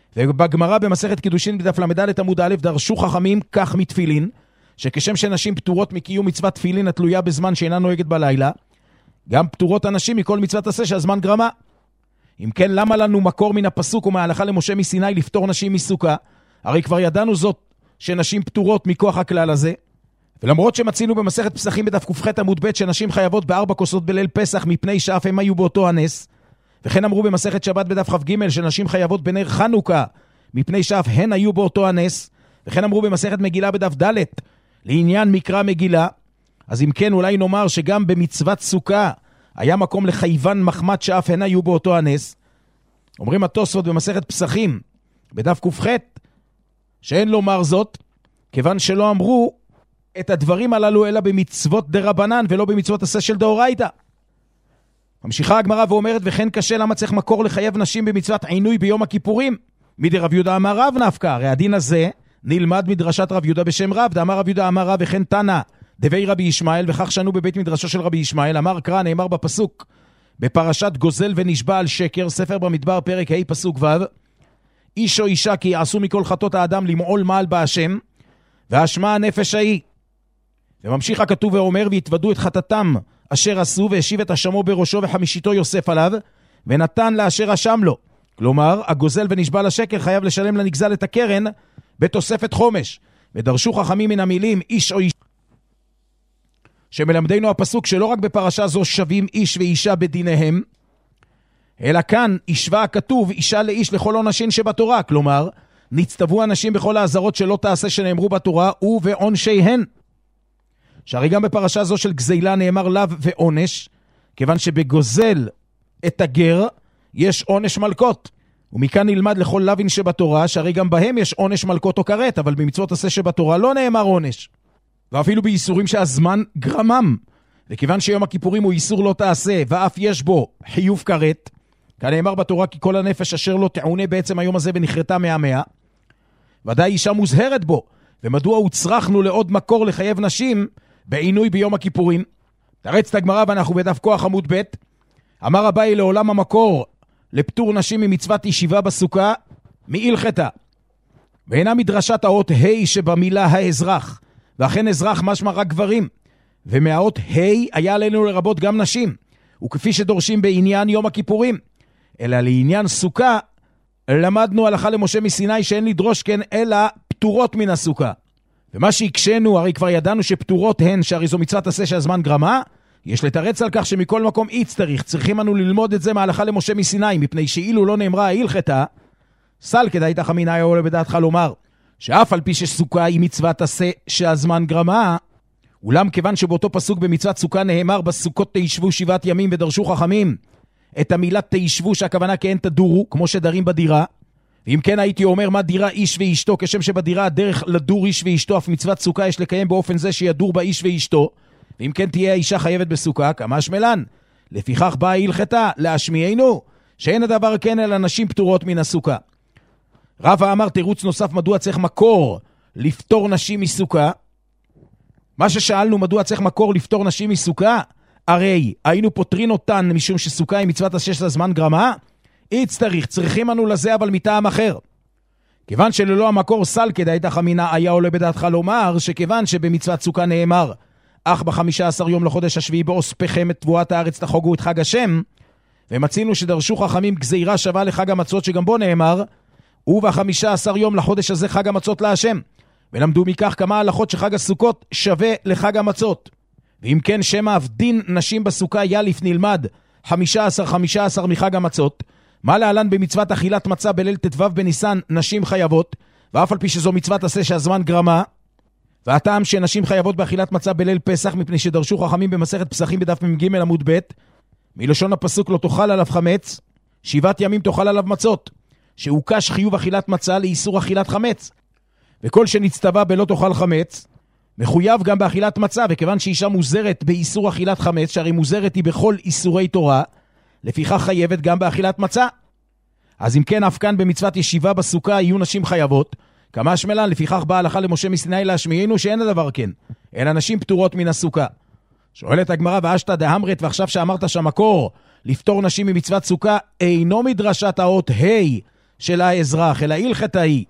ובגמרא במסכת קידושין בדף למד' עמוד א' דרשו חכמים כך מתפילין, שכשם שנשים פטורות מקיום מצוות תפילין התלויה בזמן שאינה נוהגת בלילה, גם פטורות הנשים מכל מצוות עשה שהזמן גרמה. אם כן, למה לנו מקור מן הפסוק ומההלכה למשה מסיני לפטור נשים מסוכה? הרי כבר ידענו זאת שנשים פטורות מכוח הכלל הזה, ולמרות שמצינו במסכת פסחים בדף ק"ח עמוד ב' שנשים חייבות בארבע כוסות בליל פסח מפני שאף הם היו באותו הנס, וכן אמרו במסכת שבת בדף כ"ג שנשים חייבות בנר חנוכה מפני שאף הן היו באותו הנס, וכן אמרו במסכת מגילה בדף ד' לעניין מקרא מגילה. אז אם כן, אולי נאמר שגם במצוות סוכה היה מקום לחייבן מחמת שאף הן היו באותו הנס. אומרים התוספות במסכת פסחים בדף ק"ח שאין לומר זאת, כיוון שלא אמרו את הדברים הללו אלא במצוות דרבנן ולא במצוות עשה של דאורייתא. ממשיכה הגמרא ואומרת, וכן קשה למה צריך מקור לחייב נשים במצוות עינוי ביום הכיפורים? מדי רב יהודה אמר רב נפקא, הרי הדין הזה נלמד מדרשת רב יהודה בשם רב, דאמר רב יהודה אמר רב וכן תנא דבי רבי ישמעאל, וכך שנו בבית מדרשו של רבי ישמעאל. אמר קרא, נאמר בפסוק בפרשת גוזל ונשבע על שקר, ספר במדבר פרק ה' פסוק ו', איש או אישה כי יעשו מכל חטות האדם למעול מעל בהשם, והשמע הנפש ההיא. וממשיך הכתוב ואומר, והתוודו את חטאתם אשר עשו, והשיב את אשמו בראשו וחמישיתו יוסף עליו, ונתן לאשר אשם לו. כלומר, הגוזל ונשבע לשקר חייב לשלם לנגזל את הקרן בתוספת חומש. ודרשו חכמים מן המילים איש או אישה, שמלמדנו הפסוק שלא רק בפרשה זו שווים איש ואישה בדיניהם, אלא כאן השווה הכתוב אישה לאיש לכל עונשין שבתורה, כלומר נצטוו אנשים בכל העזרות שלא תעשה שנאמרו בתורה ובעונשיהן. שהרי גם בפרשה זו של גזילה נאמר לאו ועונש, כיוון שבגוזל את הגר יש עונש מלכות, ומכאן נלמד לכל לוין שבתורה שהרי גם בהם יש עונש מלכות או כרת, אבל במצוות עשה שבתורה לא נאמר עונש, ואפילו באיסורים שהזמן גרמם. וכיוון שיום הכיפורים הוא איסור לא תעשה ואף יש בו חיוב כרת, כאן נאמר בתורה כי כל הנפש אשר לא תעונה בעצם היום הזה ונחרטה מהמאה, ודאי אישה מוזהרת בו. ומדוע הוצרכנו לעוד מקור לחייב נשים בעינוי ביום הכיפורים? תרץ את הגמרא ואנחנו בדף כוח עמוד ב'. אמר אביי לעולם המקור לפטור נשים ממצוות ישיבה בסוכה מהלכתה, ואינה מדרשת האות ה' שבמילה האזרח, ואכן אזרח משמע רק גברים, ומהאות ה' היה עלינו לרבות גם נשים, וכפי שדורשים בעניין יום הכיפורים, אלא לעניין סוכה למדנו הלכה למשה מסיני שאין לדרוש כן אלא פטורות מן הסוכה. ומה שיקשנו, הרי כבר ידענו שפטורות הן שהרי זו מצוות עשה שהזמן גרמה, יש לתרץ על כך שמכל מקום איץ צריך, צריכים אנו ללמוד את זה מההלכה למשה מסיני, מפני שאילו לא נאמרה ההלכתה, סל כדאי תחמינה היה עולה בדעתך לומר, שאף על פי שסוכה היא מצוות עשה שהזמן גרמה, אולם כיוון שבאותו פסוק במצוות סוכה נאמר בסוכות תישבו שבעת ימים ודרשו חכמים את המילה תישבו שהכוונה כאין תדורו כמו שדרים בדירה, ואם כן הייתי אומר מה דירה איש ואשתו, כשם שבדירה הדרך לדור איש ואשתו, אף מצוות סוכה יש לקיים באופן זה שידור בה איש ואשתו, ואם כן תהיה האישה חייבת בסוכה כמה שמלן. לפיכך באה הלכתה להשמיענו שאין הדבר כן אלא נשים פטורות מן הסוכה. רבא אמר תירוץ נוסף מדוע צריך מקור לפטור נשים מסוכה, מה ששאלנו מדוע צריך מקור לפטור נשים מסוכה, הרי היינו פותרים אותן משום שסוכה היא מצוות השש לזמן גרמה, יצטריך, צריכים אנו לזה אבל מטעם אחר. כיוון שללא המקור סל כדאי תחמינה, היה עולה בדעתך לומר שכיוון שבמצוות סוכה נאמר, אך בחמישה עשר יום לחודש השביעי באוספכם את תבואת הארץ תחוגו את חג השם, ומצינו שדרשו חכמים גזירה שווה לחג המצות שגם בו נאמר, ובחמישה עשר יום לחודש הזה חג המצות להשם, ולמדו מכך כמה הלכות שחג הסוכות שווה לחג המצות. ואם כן שמה אף דין נשים בסוכה ילף נלמד חמישה עשר חמישה עשר מחג המצות, מה להלן במצוות אכילת מצה בליל תתוו בניסן נשים חייבות, ואף על פי שזו מצוות עשה שהזמן גרמה, והטעם שנשים חייבות באכילת מצה בליל פסח מפני שדרשו חכמים במסכת פסחים בדף מ"ג עמוד ב', מלשון הפסוק לא תאכל עליו חמץ, שבעת ימים תאכל עליו מצות, שהוקש חיוב אכילת מצה לאיסור אכילת חמץ, וכל שנצטווה בלא תאכל חמץ, מחויב גם באכילת מצה, וכיוון שאישה מוזרת באיסור אכילת חמץ, שהרי מוזרת היא בכל איסורי תורה, לפיכך חייבת גם באכילת מצה. אז אם כן, אף כאן במצוות ישיבה בסוכה יהיו נשים חייבות, כמה שמלן, לפיכך באה הלכה למשה מסיני להשמיענו שאין הדבר כן, אלא נשים פטורות מן הסוכה. שואלת הגמרא, ואשתא דאמרת, ועכשיו שאמרת שהמקור לפטור נשים ממצוות סוכה אינו מדרשת האות ה' של האזרח, אלא הלכתה היא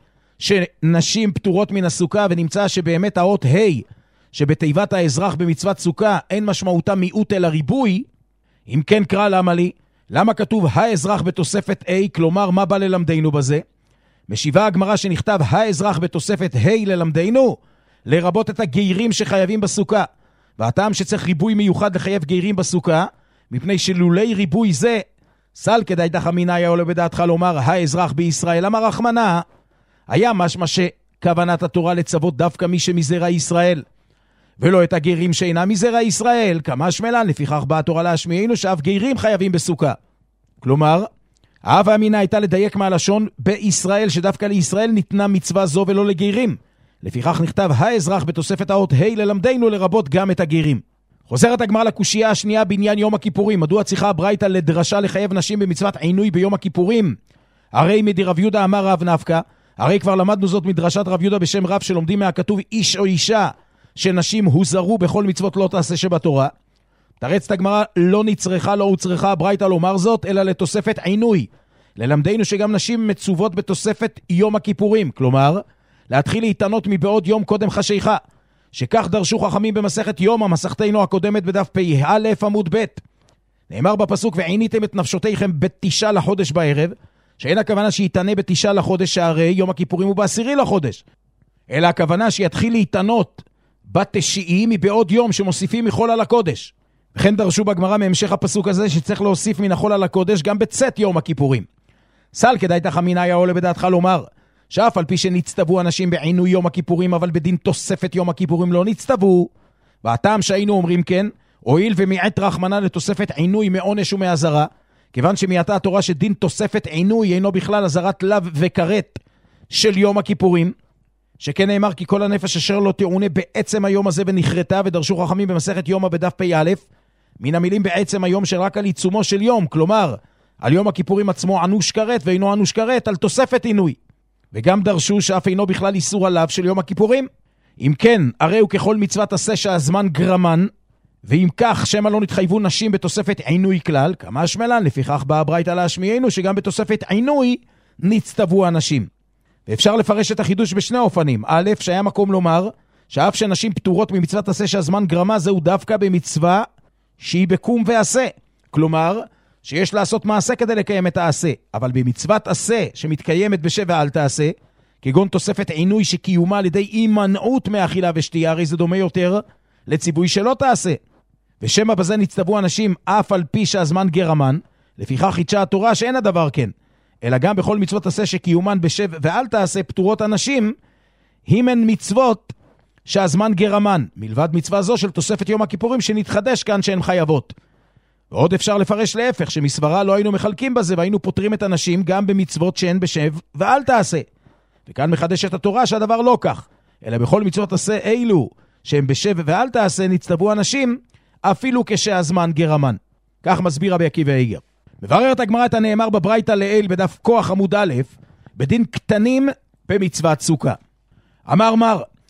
שנשים פטורות מן הסוכה, ונמצא שבאמת האות ה' שבתיבת האזרח במצוות סוכה אין משמעותה מיעוט אלא ריבוי. אם כן קרא למה לי, למה כתוב האזרח בתוספת A, כלומר מה בא ללמדנו בזה? משיבה הגמרא שנכתב האזרח בתוספת ה' ללמדנו, לרבות את הגיירים שחייבים בסוכה, והטעם שצריך ריבוי מיוחד לחייב גיירים בסוכה, מפני שלולי ריבוי זה, סל כדאי תחמינה היה עולה בדעתך לומר האזרח בישראל, אמר רחמנה, היה משמע שכוונת התורה לצוות דווקא מי שמזרע ישראל, ולא את הגיירים שאינם מזרע ישראל, כמה שמלן, לפיכך באה התורה להשמיענו שאף גיירים חייבים בסוכה. כלומר, האב האמינה הייתה לדייק מהלשון בישראל, שדווקא לישראל ניתנה מצווה זו ולא לגיירים. לפיכך נכתב האזרח בתוספת האות ה' ללמדנו לרבות גם את הגיירים. חוזרת הגמרא לקושייה השנייה בעניין יום הכיפורים. מדוע צריכה הברייתא לדרשה לחייב נשים במצוות עינוי ביום הכיפורים? הרי מדי רב יהודה אמר רב נפקא, הרי כבר למדנו זאת מדרשת רב יהודה בשם רב שלומדים מהכתוב איש או אישה שנשים הוזרו בכל מצוות לא תעשה שבתורה. תרצת הגמרא, לא נצרכה לא הוצרכה הברייתא לומר זאת אלא לתוספת עינוי, ללמדנו שגם נשים מצוות בתוספת יום הכיפורים, כלומר להתחיל להתענות מבעוד יום קודם חשיכה, שכך דרשו חכמים במסכת יומא, מסכתנו הקודמת בדף פ"א עמוד ב'. נאמר בפסוק ועיניתם את נפשותיכם בתשעה לחודש בערב, שאין הכוונה שיתענה בתשעה לחודש שהרי יום הכיפורים הוא בעשירי לחודש, אלא הכוונה שיתחיל להתענות בתשיעי מבעוד יום שמוסיפים מחול על הקודש. וכן דרשו בגמרא מהמשך הפסוק הזה שצריך להוסיף מן החול על הקודש גם בצאת יום הכיפורים. סל כדאי תחמינה היה עולה בדעתך לומר שאף על פי שנצטוו אנשים בעינוי יום הכיפורים, אבל בדין תוספת יום הכיפורים לא נצטוו. והטעם שהיינו אומרים כן, הואיל ומיעט רחמנה לתוספת עינוי מעונש ומעזרה, כיוון שמייתה התורה שדין תוספת עינוי אינו בכלל עזרת לב וקראת של יום הכיפורים, שכן נאמר כי כל הנפש אשר לא תעונה בעצם היום הזה ונחרטה, ודרשו חכמים במסכת יומא בדף פ"א, מן המילים בעצם היום שרק על עיצומו של יום, כלומר על יום הכיפורים עצמו אנוש כרת ואינו אנוש כרת, על תוספת עינוי. וגם דרשו שאף אינו בכלל איסור עליו של יום הכיפורים. אם כן, הרי הוא ככל מצוות עשה שהזמן גרמן, ואם כך שמה לא נתחייבו נשים בתוספת עינוי כלל, כמה שמלן, לפיכך באה הברייתא להשמיענו שגם בתוספת עינוי נצטוו אנשים. ואפשר לפרש את החידוש בשני אופנים. א', שהיה מקום לומר שאף שנשים פטורות ממצוות עשה שהזמן גרמה, זהו דווקא במצווה שהיא בקום ועשה, כלומר שיש לעשות מעשה כדי לקיים את העשה, אבל במצוות עשה שמתקיימת בשב ואל תעשה, כגון תוספת עינוי שקיומה על ידי הימנעות מאכילה ושתייה, הרי זה דומה יותר לציווי שלא תעשה. ושמה בזה נצטוו אנשים אף על פי שהזמן גרמן, לפיכך חידשה התורה שאין הדבר כן, אלא גם בכל מצוות עשה שקיומן בשב ואל תעשה פטורות אנשים, הימן מצוות שהזמן גרמן, מלבד מצווה זו של תוספת יום הכיפורים שנתחדש כאן שהן חייבות. ועוד אפשר לפרש להפך, שמסברה לא היינו מחלקים בזה, והיינו פותרים את אנשים גם במצוות שהן בשב ואל תעשה. וכאן מחדשת התורה שהדבר לא כך, אלא בכל מצוות עשה אילו שהן בשב ואל תעשה נצטוו אנשים, אפילו כשהזמן גרמן. כך מסביר רבי עקיבא איגר. מבררת הגמרא את הנאמר בברייתא לעיל בדף כוח עמוד א', בדין קטנים במצוות סוכה. אמר מר,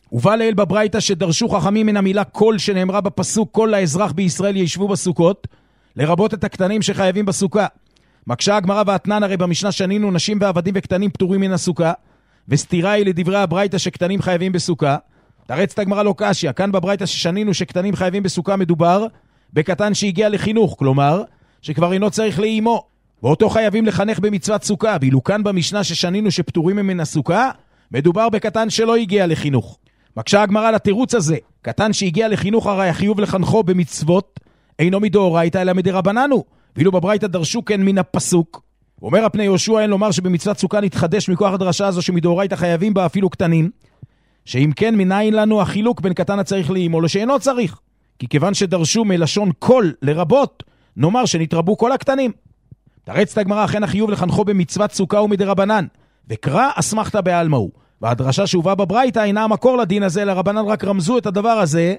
ובא לאל בברייתא שדרשו חכמים מן המילה כל שנאמרה בפסוק כל האזרח בישראל ישבו בסוכות, לרבות את הקטנים שחייבים בסוכה. מקשה הגמרא ואתנן, הרי במשנה שנינו נשים ועבדים וקטנים פטורים מן הסוכה, וסתירה היא לדברי הברייתא שקטנים חייבים בסוכה. תרצת הגמרא לא קשיא, כאן בברייתא ששנינו שקטנים חייבים בסוכה מדובר בקטן שהגיע לחינוך, כלומר שכבר אינו צריך לאימו, ואותו חייבים לחנך במצוות סוכה, ואילו כאן במשנה ששנינו שפטורים מן הסוכה מדובר בקטן שלא הגיע לחינוך. מקשה הגמרא לתירוץ הזה, קטן שהגיע לחינוך הרי החיוב לחנכו במצוות אינו מדאורייתא אלא מדרבננו, ואילו בברייתא דרשו כן מן הפסוק. אומר הפני יהושע אין לומר שבמצוות סוכה נתחדש מכוח הדרשה הזו שמדאורייתא חייבים בה אפילו קטנים, שאם כן מנין לנו החילוק בין קטן הצריך לאימו לשאינו צריך, כי כיוון שדרשו מלשון כל לרבות נאמר שנתרבו כל הקטנים. תרצת הגמרא אכן החיוב לחנכו במצוות סוכה ומדרבנן, וקרא אסמכתא בעלמאו, והדרשה שהובאה בברייתא אינה המקור לדין הזה, לרבנן רק רמזו את הדבר הזה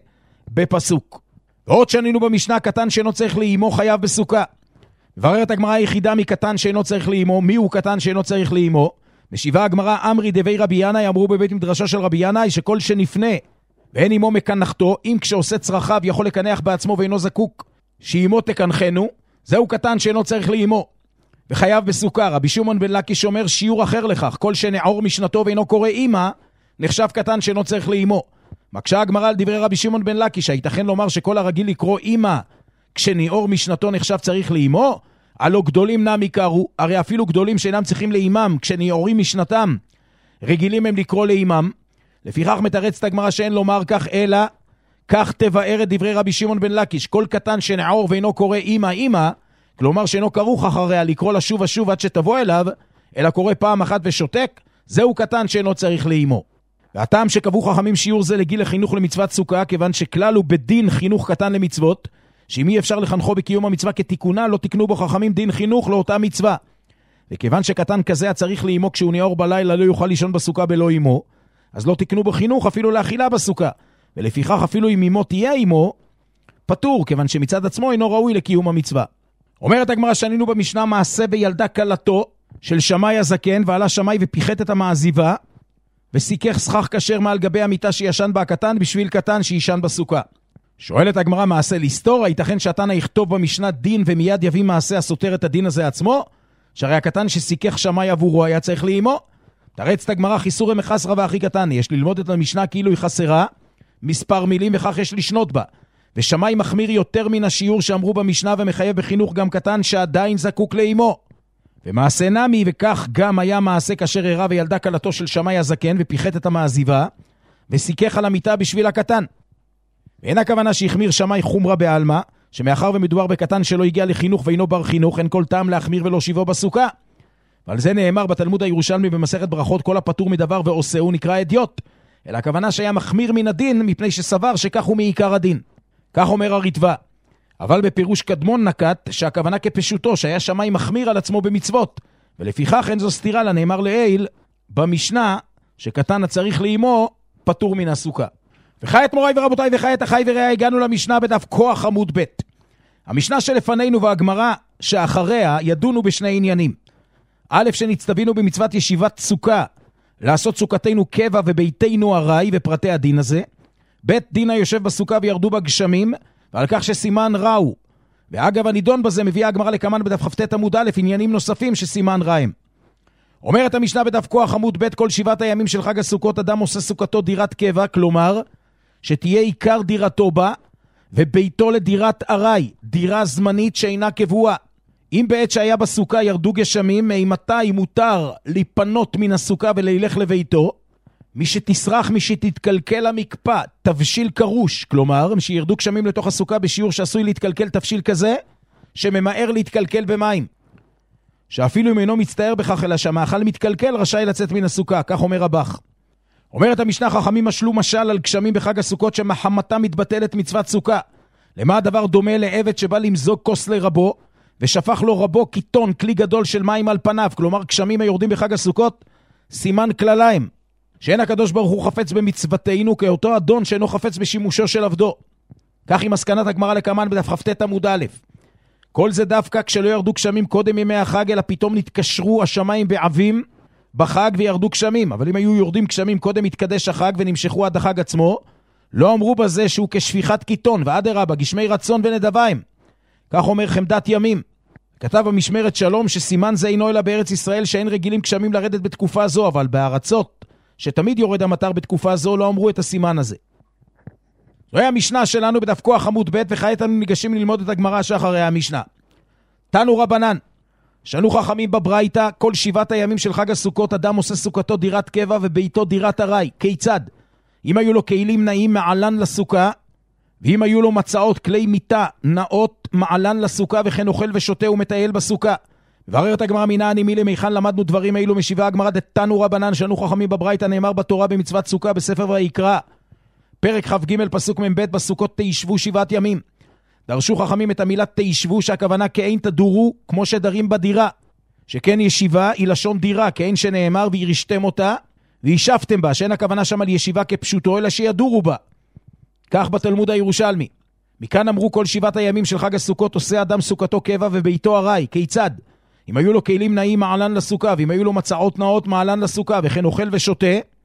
בפסוק. ועוד שנינו במשנה קטן שאינו צריך לאימו חייב בסוכה. מבררת הגמרא היחידה מקטן שאינו צריך לאימו, מי הוא קטן שאינו צריך לאימו? משיבה הגמרא אמרי דבי רבי ינאי, אמרו בבית מדרשה של רבי ינאי שכל שנפנה ואין אימו מקנחתו, אם כשעושה צרכיו יכול לקנח בעצמו ואינו זקוק שאימו תקנחנו, זהו קטן שאינו צריך לאימו וחייב בסוכה. רבי שמעון בן לקיש אומר שיעור אחר לכך, כל שנעור משנתו ואינו קורא אימא נחשב קטן שאינו צריך לאימו. מקשה הגמרא על דברי רבי שמעון בן לקיש, הייתכן לומר שכל הרגיל לקרוא אימא כשנעור משנתו נחשב צריך לאימו? הלא גדולים נמי קראו, הרי אפילו גדולים שאינם צריכים לאימם כשנעורים משנתם רגילים הם לקרוא לאימם. לפיכך מתרצת הגמרא שאין לומר כך, אלא כך תבאר את דברי רבי שמעון בן לקיש, כל קטן שנעור ואינו קורא אימא אימא, כלומר שאינו כרוך אחריה לקרוא לה שוב ושוב עד שתבוא אליו, אלא קורא פעם אחת ושותק, זהו קטן שאינו צריך לאימו. והטעם שקבעו חכמים שיעור זה לגיל החינוך למצוות סוכה, כיוון שכלל הוא בדין חינוך קטן למצוות, שאם אי אפשר לחנכו בקיום המצווה כתיקונה, לא תקנו בו חכמים דין חינוך לאותה מצווה. וכיוון שקטן כזה הצריך לאימו כשהוא נעור בלילה לא יוכל לישון בסוכה בלא אימו, אז לא תקנו בו חינוך אפילו לאכילה בסוכה. ולפיכך אפילו אם אימו תהיה אימו, פטור, כיוון שמצד עצמו אינו ראוי לקיום המצווה. אומרת הגמרא שנינו במשנה מעשה בילדה קלתו של שמאי הזקן, ועלה שמאי ופיחת את המעזיבה, וסיכך סכך כשר מעל גבי המיטה שישן בה הקטן בשביל קטן שישן בסוכה. שואלת הגמרא מעשה לסתור, הייתכן שהתנא יכתוב במשנה דין ומיד יביא מעשה הסותר את הדין הזה עצמו? שהרי הקטן שסיכך שמאי עבורו היה צריך לאימו. תרצת הגמרא חיסורי מחסרא והכי קטן, יש ללמוד את המשנה כאילו היא חסרה מספר מילים וכך יש לשנות בה. ושמאי מחמיר יותר מן השיעור שאמרו במשנה ומחייב בחינוך גם קטן שעדיין זקוק לאימו. ומעשה נמי, וכך גם היה מעשה כאשר הראה וילדה קלתו של שמאי הזקן ופיחת את המעזיבה וסיכך על המיטה בשביל הקטן. ואין הכוונה שהחמיר שמאי חומרה בעלמא, שמאחר ומדובר בקטן שלא הגיע לחינוך ואינו בר חינוך, אין כל טעם להחמיר ולא שיבו בסוכה. ועל זה נאמר בתלמוד הירושלמי במסכת ברכות, כל הפטור מדבר ועושהו נקרא אדיוט. אלא הכוונה שהיה מחמיר מן הדין מפני שסבר שכך הוא מעיקר הדין. כך אומר הריטב"א. אבל בפירוש קדמון נקט שהכוונה כפשוטו, שהיה שמאי מחמיר על עצמו במצוות. ולפיכך אין זו סתירה לנאמר לעיל במשנה שקטן הצריך לאימו פטור מן הסוכה. וכעת מוריי ורבותיי וכעת אחי ורעי, הגענו למשנה בדף כוח עמוד ב'. המשנה שלפנינו והגמרא שאחריה ידונו בשני עניינים. א', שנצטווינו במצוות ישיבת סוכה לעשות סוכתנו קבע וביתנו ארעי ופרטי הדין הזה. ב', דין היושב בסוכה וירדו בה גשמים, ועל כך שסימן רע הוא. ואגב הנידון בזה מביאה הגמרא לקמן בדף כ"ט עמוד א' עניינים נוספים שסימן רע הם. אומרת המשנה בדף כוח עמוד ב', כל שבעת הימים של חג הסוכות אדם עושה סוכתו דירת קבע, כלומר שתהיה עיקר דירתו בה וביתו לדירת ארעי, דירה זמנית שאינה קבועה. אם בעת שהיה בסוכה ירדו גשמים, מאימתי מותר להיפנות מן הסוכה ולהילך לביתו? מי שתסרח, מי שתתקלקל המקפא, תבשיל קרוש, כלומר שירדו גשמים לתוך הסוכה בשיעור שעשוי להתקלקל תבשיל כזה שממהר להתקלקל במים, שאפילו אם אינו מצטער בכך אלא שהמאכל מתקלקל רשאי לצאת מן הסוכה, כך אומר רבך. אומרת המשנה חכמים משלו משל על גשמים בחג הסוכות שמחמתה מתבטלת מצוות סוכה. למה הדבר דומה לעבד שבא למזוג כוס לרבו ושפך לו רבו קיטון, כלי גדול של מים על פניו, כלומר גשמים היורדים בחג הסוכות סימן כלליים שאין הקדוש ברוך הוא חפץ במצוותינו כאותו אדון שאינו חפץ בשימושו של עבדו. כך היא מסקנת הגמרא לקמן בדף כ"ט עמוד א'. כל זה דווקא כשלא ירדו גשמים קודם ימי החג, אלא פתאום נתקשרו השמיים בעבים בחג וירדו גשמים, אבל אם היו יורדים גשמים קודם התקדש החג ונמשכו עד החג עצמו, לא אמרו בזה שהוא כשפיכת קיטון, ואדרבה, גשמי רצון ונדביים. כך אומר חמדת ימים. כתב במשמרת שלום שסימן זה אינו אלא בארץ ישראל שאין רגילים גשמים לרדת בתקופה זו, אבל בארצות שתמיד יורד המטר בתקופה זו לא אמרו את הסימן הזה. זוהי המשנה שלנו בדף כוח עמוד ב', וכעת אנו ניגשים ללמוד את הגמרא שאחרי המשנה. תנו רבנן, שנו חכמים בברייתא, כל שבעת הימים של חג הסוכות אדם עושה סוכתו דירת קבע וביתו דירת ארעי. כיצד? אם היו לו כלים נעים מעלן לסוכה, ואם היו לו מצאות כלי מיטה נאות מעלן לסוכה, וכן אוכל ושותה ומטייל בסוכה. מבררת הגמרא מינה אני מי למיכן למדנו דברים אילו, משיבה הגמרא דתנו רבנן שנו חכמים בברייתא, נאמר בתורה במצוות סוכה בספר ויקרא פרק כ"ג פסוק מ"ב, בסוכות תישבו שבעת ימים. דרשו חכמים את המילה תישבו, שהכוונה כאין תדורו כמו שדרים בדירה, שכן ישיבה היא לשון דירה, כאין שנאמר וירשתם אותה וישבתם בה, שאין הכוונה שם על ישיבה כפשוטו אלא שידורו בה. כך בתלמוד הירושלמי. מכאן אמרו כל שבעת הימים של חג הסוכות עושה אדם סוכתו קבע וביתו ארעי. כיצד? אם היו לו כלים נעים מעלן לסוכה, ואם היו לו מצעות נאות מעלן לסוכה, וכן אוכל ושותה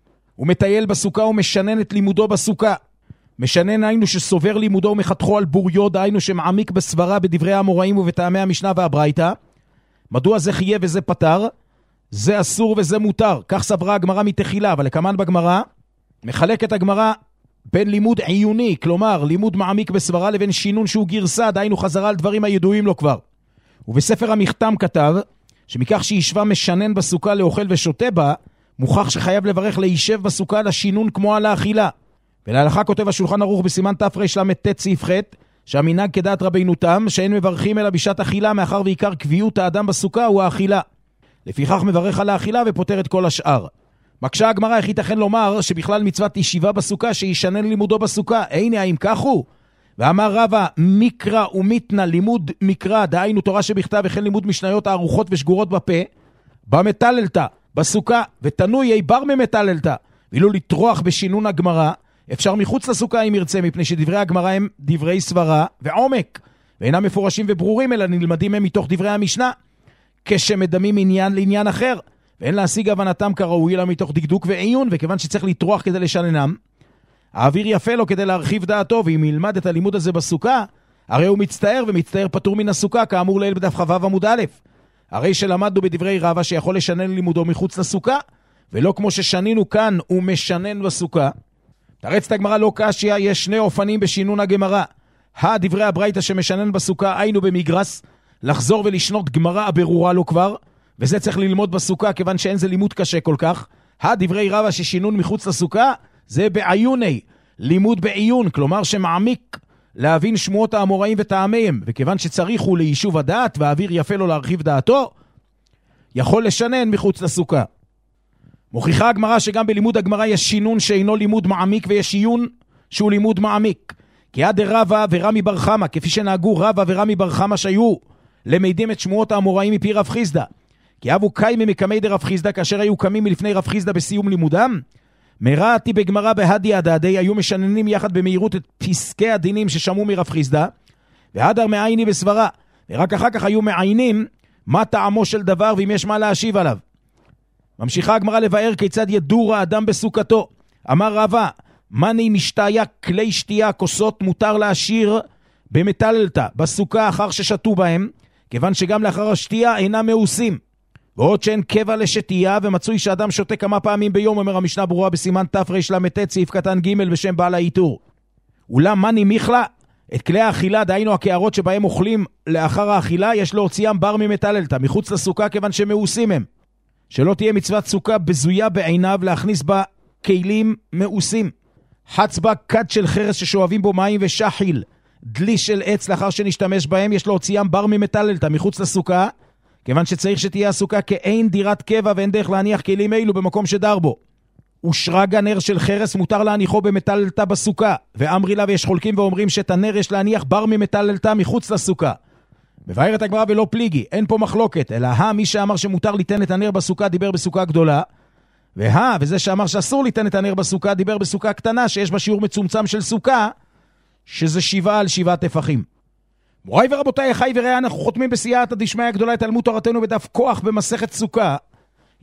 ומטייל בסוכה ומשנן את לימודו בסוכה. משנן היינו שסובר לימודו ומחתכו על בוריו, דהיינו שמעמיק בסברה בדברי האמוראים ובטעמי המשנה והברייתא. מדוע זה חיה וזה פטר? זה אסור וזה מותר. כך סברה הגמרא מתחילה, אבל לכמן בגמרא מחלקת הגמרא בין לימוד עיוני, כלומר לימוד מעמיק בסברה, לבין שינון שהוא גרסה, דהיינו חזרה על דברים הידועים לו כבר. ובספר המכתם כתב שמכך שישבה משנן בסוכה לאוכל ושותה בה, מוכח שחייב לברך להישב בסוכה לשינון כמו על האכילה. ולהלכה כותב השולחן ערוך בסימן תרל"ט סעיף ח' שהמנהג כדעת רבינו תם שאין מברכים אלא בשעת אכילה, מאחר ועיקר קביעות האדם בסוכה הוא האכילה. לפיכך מברך על האכילה ופותר את כל השאר. מקשה הגמרא איך ייתכן לומר שבכלל מצוות ישיבה בסוכה שישנן לימודו בסוכה? הנה האם כך הוא? ואמר רבא מקרא ומיתנה, לימוד מקרא דהיינו תורה שבכתב וכן לימוד משניות הערוכות ושגורות בפה, במטללתא בסוכה, ותנוי בר ממטללתא, ואילו לטרוח בשינון הגמרא אפשר מחוץ לסוכה אם ירצה, מפני שדברי הגמרא הם דברי סברה ועומק, ואינם מפורשים וברורים אלא נלמדים הם מתוך דברי המשנה, כשמדמים עניין לעניין אחר, ואין להשיג הבנתם כראוי אלא מתוך דקדוק ועיון, וכיוון שצריך לטרוח כדי לשננם, האוויר יפה לו כדי להרחיב דעתו, ואם ילמד את הלימוד הזה בסוכה, הרי הוא מצטער, ומצטער פטור מן הסוכה, כאמור לעיל בדף חו"ב עמוד א'. הרי שלמדנו בדברי רבא שיכול לשנן לימודו מחוץ לסוכה, ולא כמו ששנינו כאן הוא משנן בסוכה. תרצת הגמרא לא קשיא, יש שני אופנים בשינון הגמרא. הדברי הברייתא שמשנן בסוכה היינו במגרס, לחזור ולשנות גמרא ברורה לו כבר, וזה צריך ללמוד בסוכה כיוון שאין זה לימוד קשה כל כך. הדברי רבא ששינון מחוץ לסוכה זה בעיוני, לימוד בעיון, כלומר שמעמיק להבין שמועות האמוראים וטעמיהם, וכיוון שצריך הוא ליישוב הדעת והאוויר יפה לו להרחיב דעתו, יכול לשנן מחוץ לסוכה. מוכיחה הגמרא שגם בלימוד הגמרא יש שינון שאינו לימוד מעמיק, ויש עיון שהוא לימוד מעמיק. כי עד רבא ורמי בר חמא, כפי שנהגו רבא ורמי בר חמא שהיו למדים את שמועות האמוראים מפי רב חיסדא, כי אבו קיימי מקמי דרב חיסדא, כאשר היו קמים מלפני רב חיסדא בסיום לימודם, מראתי בגמרא בהדיא הדדי, היו משננים יחד במהירות את פסקי הדינים ששמעו מרב חיסדא, והדר מעייני בסברה, ורק אחר כך היו מעיינים מה טעמו של דבר ואם יש מה להשיב עליו. ממשיכה הגמרא לבאר כיצד ידור האדם בסוכתו. אמר רבא, מני משתיה כלי שתייה כוסות מותר להשאיר במטללתא בסוכה אחר ששתו בהם, כיוון שגם לאחר השתייה אינם מאוסים. ועוד שאין קבע לשתייה, ומצוי שאדם שותה כמה פעמים ביום, אומר המשנה ברורה בסימן תרל"ט סעיף קטן ג' בשם בעל האיתור. אולם מני מיכלה, את כלי האכילה, דהיינו הקערות שבהם אוכלים לאחר האכילה, יש להוציאם בר ממטללתא מחוץ לסוכה כיוון שמאוסים הם. שלא תהיה מצוות סוכה בזויה בעיניו להכניס בה כלים מאוסים. חץ בה כד של חרס ששואבים בו מים ושחיל, דלי של עץ לאחר שנשתמש בהם, יש להוציאם בר ממטללתא מחוץ לסוכה, כיוון שצריך שתהיה הסוכה כאין דירת קבע ואין דרך להניח כלים אלו במקום שדר בו. ושרג הנר של חרס מותר להניחו במטללתא בסוכה, ואמרי לה ויש חולקים ואומרים שאת הנר יש להניח בר ממטללתא מחוץ לסוכה. מבארת הגמרא ולא פליגי, אין פה מחלוקת, אלא הא מי שאמר שמותר ליתן את הנר בסוכה דיבר בסוכה גדולה, והא וזה שאמר שאסור ליתן את הנר בסוכה דיבר בסוכה קטנה שיש בה שיעור מצומצם של סוכה, שזה שבעה על שבעה טפחים. מוריי ורבותיי, חי וראה, אנחנו חותמים בסייעתא דשמיא הגדולה את תלמוד תורתנו בדף כוח במסכת סוכה,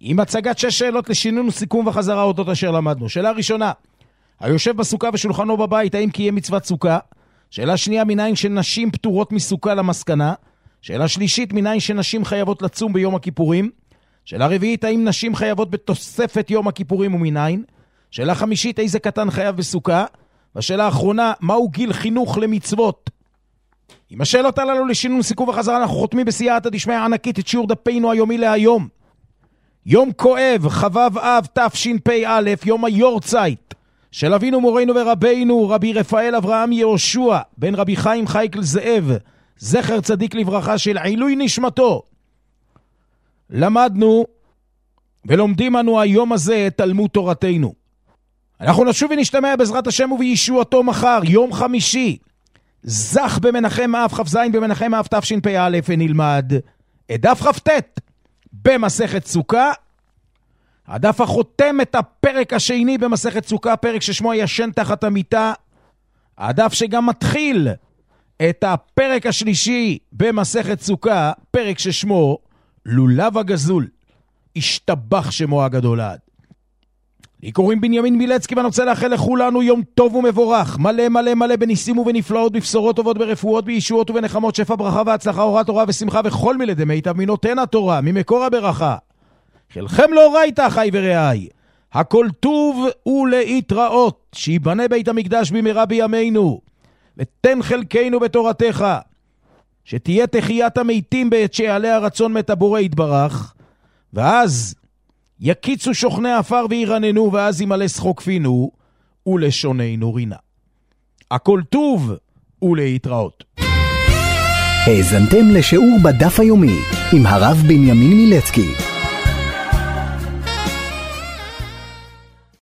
עם הצגת שש שאלות לשינון וסיכום וחזרה אותות אשר למדנו. שאלה ראשונה, היושב בסוכה ושולחנו בבית, האם קיים מצוות סוכה? שאלה שנייה, מניין שנשים פטורות מסוכה למסקנה? שאלה שלישית, מניין שנשים חייבות לצום ביום הכיפורים? שאלה רביעית, האם נשים חייבות בתוספת יום הכיפורים ומניין? שאלה חמישית, איזה קטן חייב בסוכה? והשאלה האחרונה, מהו גיל חינוך למצוות? עם השאלות הללו לשינון וסיכום וחזרה, אנחנו חותמים בסייעתא דשמיא ענקית את שיעור דפינו היומי להיום. יום כואב, חבב אב תשפ"א, יום היורצייט של אבינו מורנו ורבינו רבי רפאל אברהם יהושע בן רבי חיים חייקל זאב, זכר צדיק לברכה, של עילוי נשמתו. למדנו ולומדים אנו היום הזה את תלמוד תורתנו. אנחנו נשוב ונשתמע בעזרת השם ובישועתו מחר, יום חמישי, זך במנחם אב כ"ז במנחם אב תשפ"א, ונלמד את דף כ"ט במסכת סוכה, הדף החותם את הפרק השני במסכת סוכה, פרק ששמו ישן תחת המיטה, הדף שגם מתחיל את הפרק השלישי במסכת סוכה, פרק ששמו לולב הגזול, השתבח שמו הגדול עד. לי קוראים בנימין מילצקי, ואני רוצה לאחל לכולנו יום טוב ומבורך, מלא מלא מלא בניסים ובנפלאות, בבשורות טובות, ברפואות, בישועות ובנחמות, שפע ברכה והצלחה, אורת תורה ושמחה וכל מילי מיטב מנותן התורה, ממקור הברכה. חלכם לא ראיתה חי ורעי, הכל טוב ולהתראות, שיבנה בית המקדש במהרה בימינו, ותן חלקנו בתורתך, שתהיה תחיית המתים בעת שיעלה הרצון מת הבורא יתברך, ואז יקיצו שוכני אפר וירננו, ואז ימלא שחוק פינו ולשוננו רינה. הכל טוב ולהתראות. האזנתם לשיעור בדף היומי עם הרב בנימין מילצקי.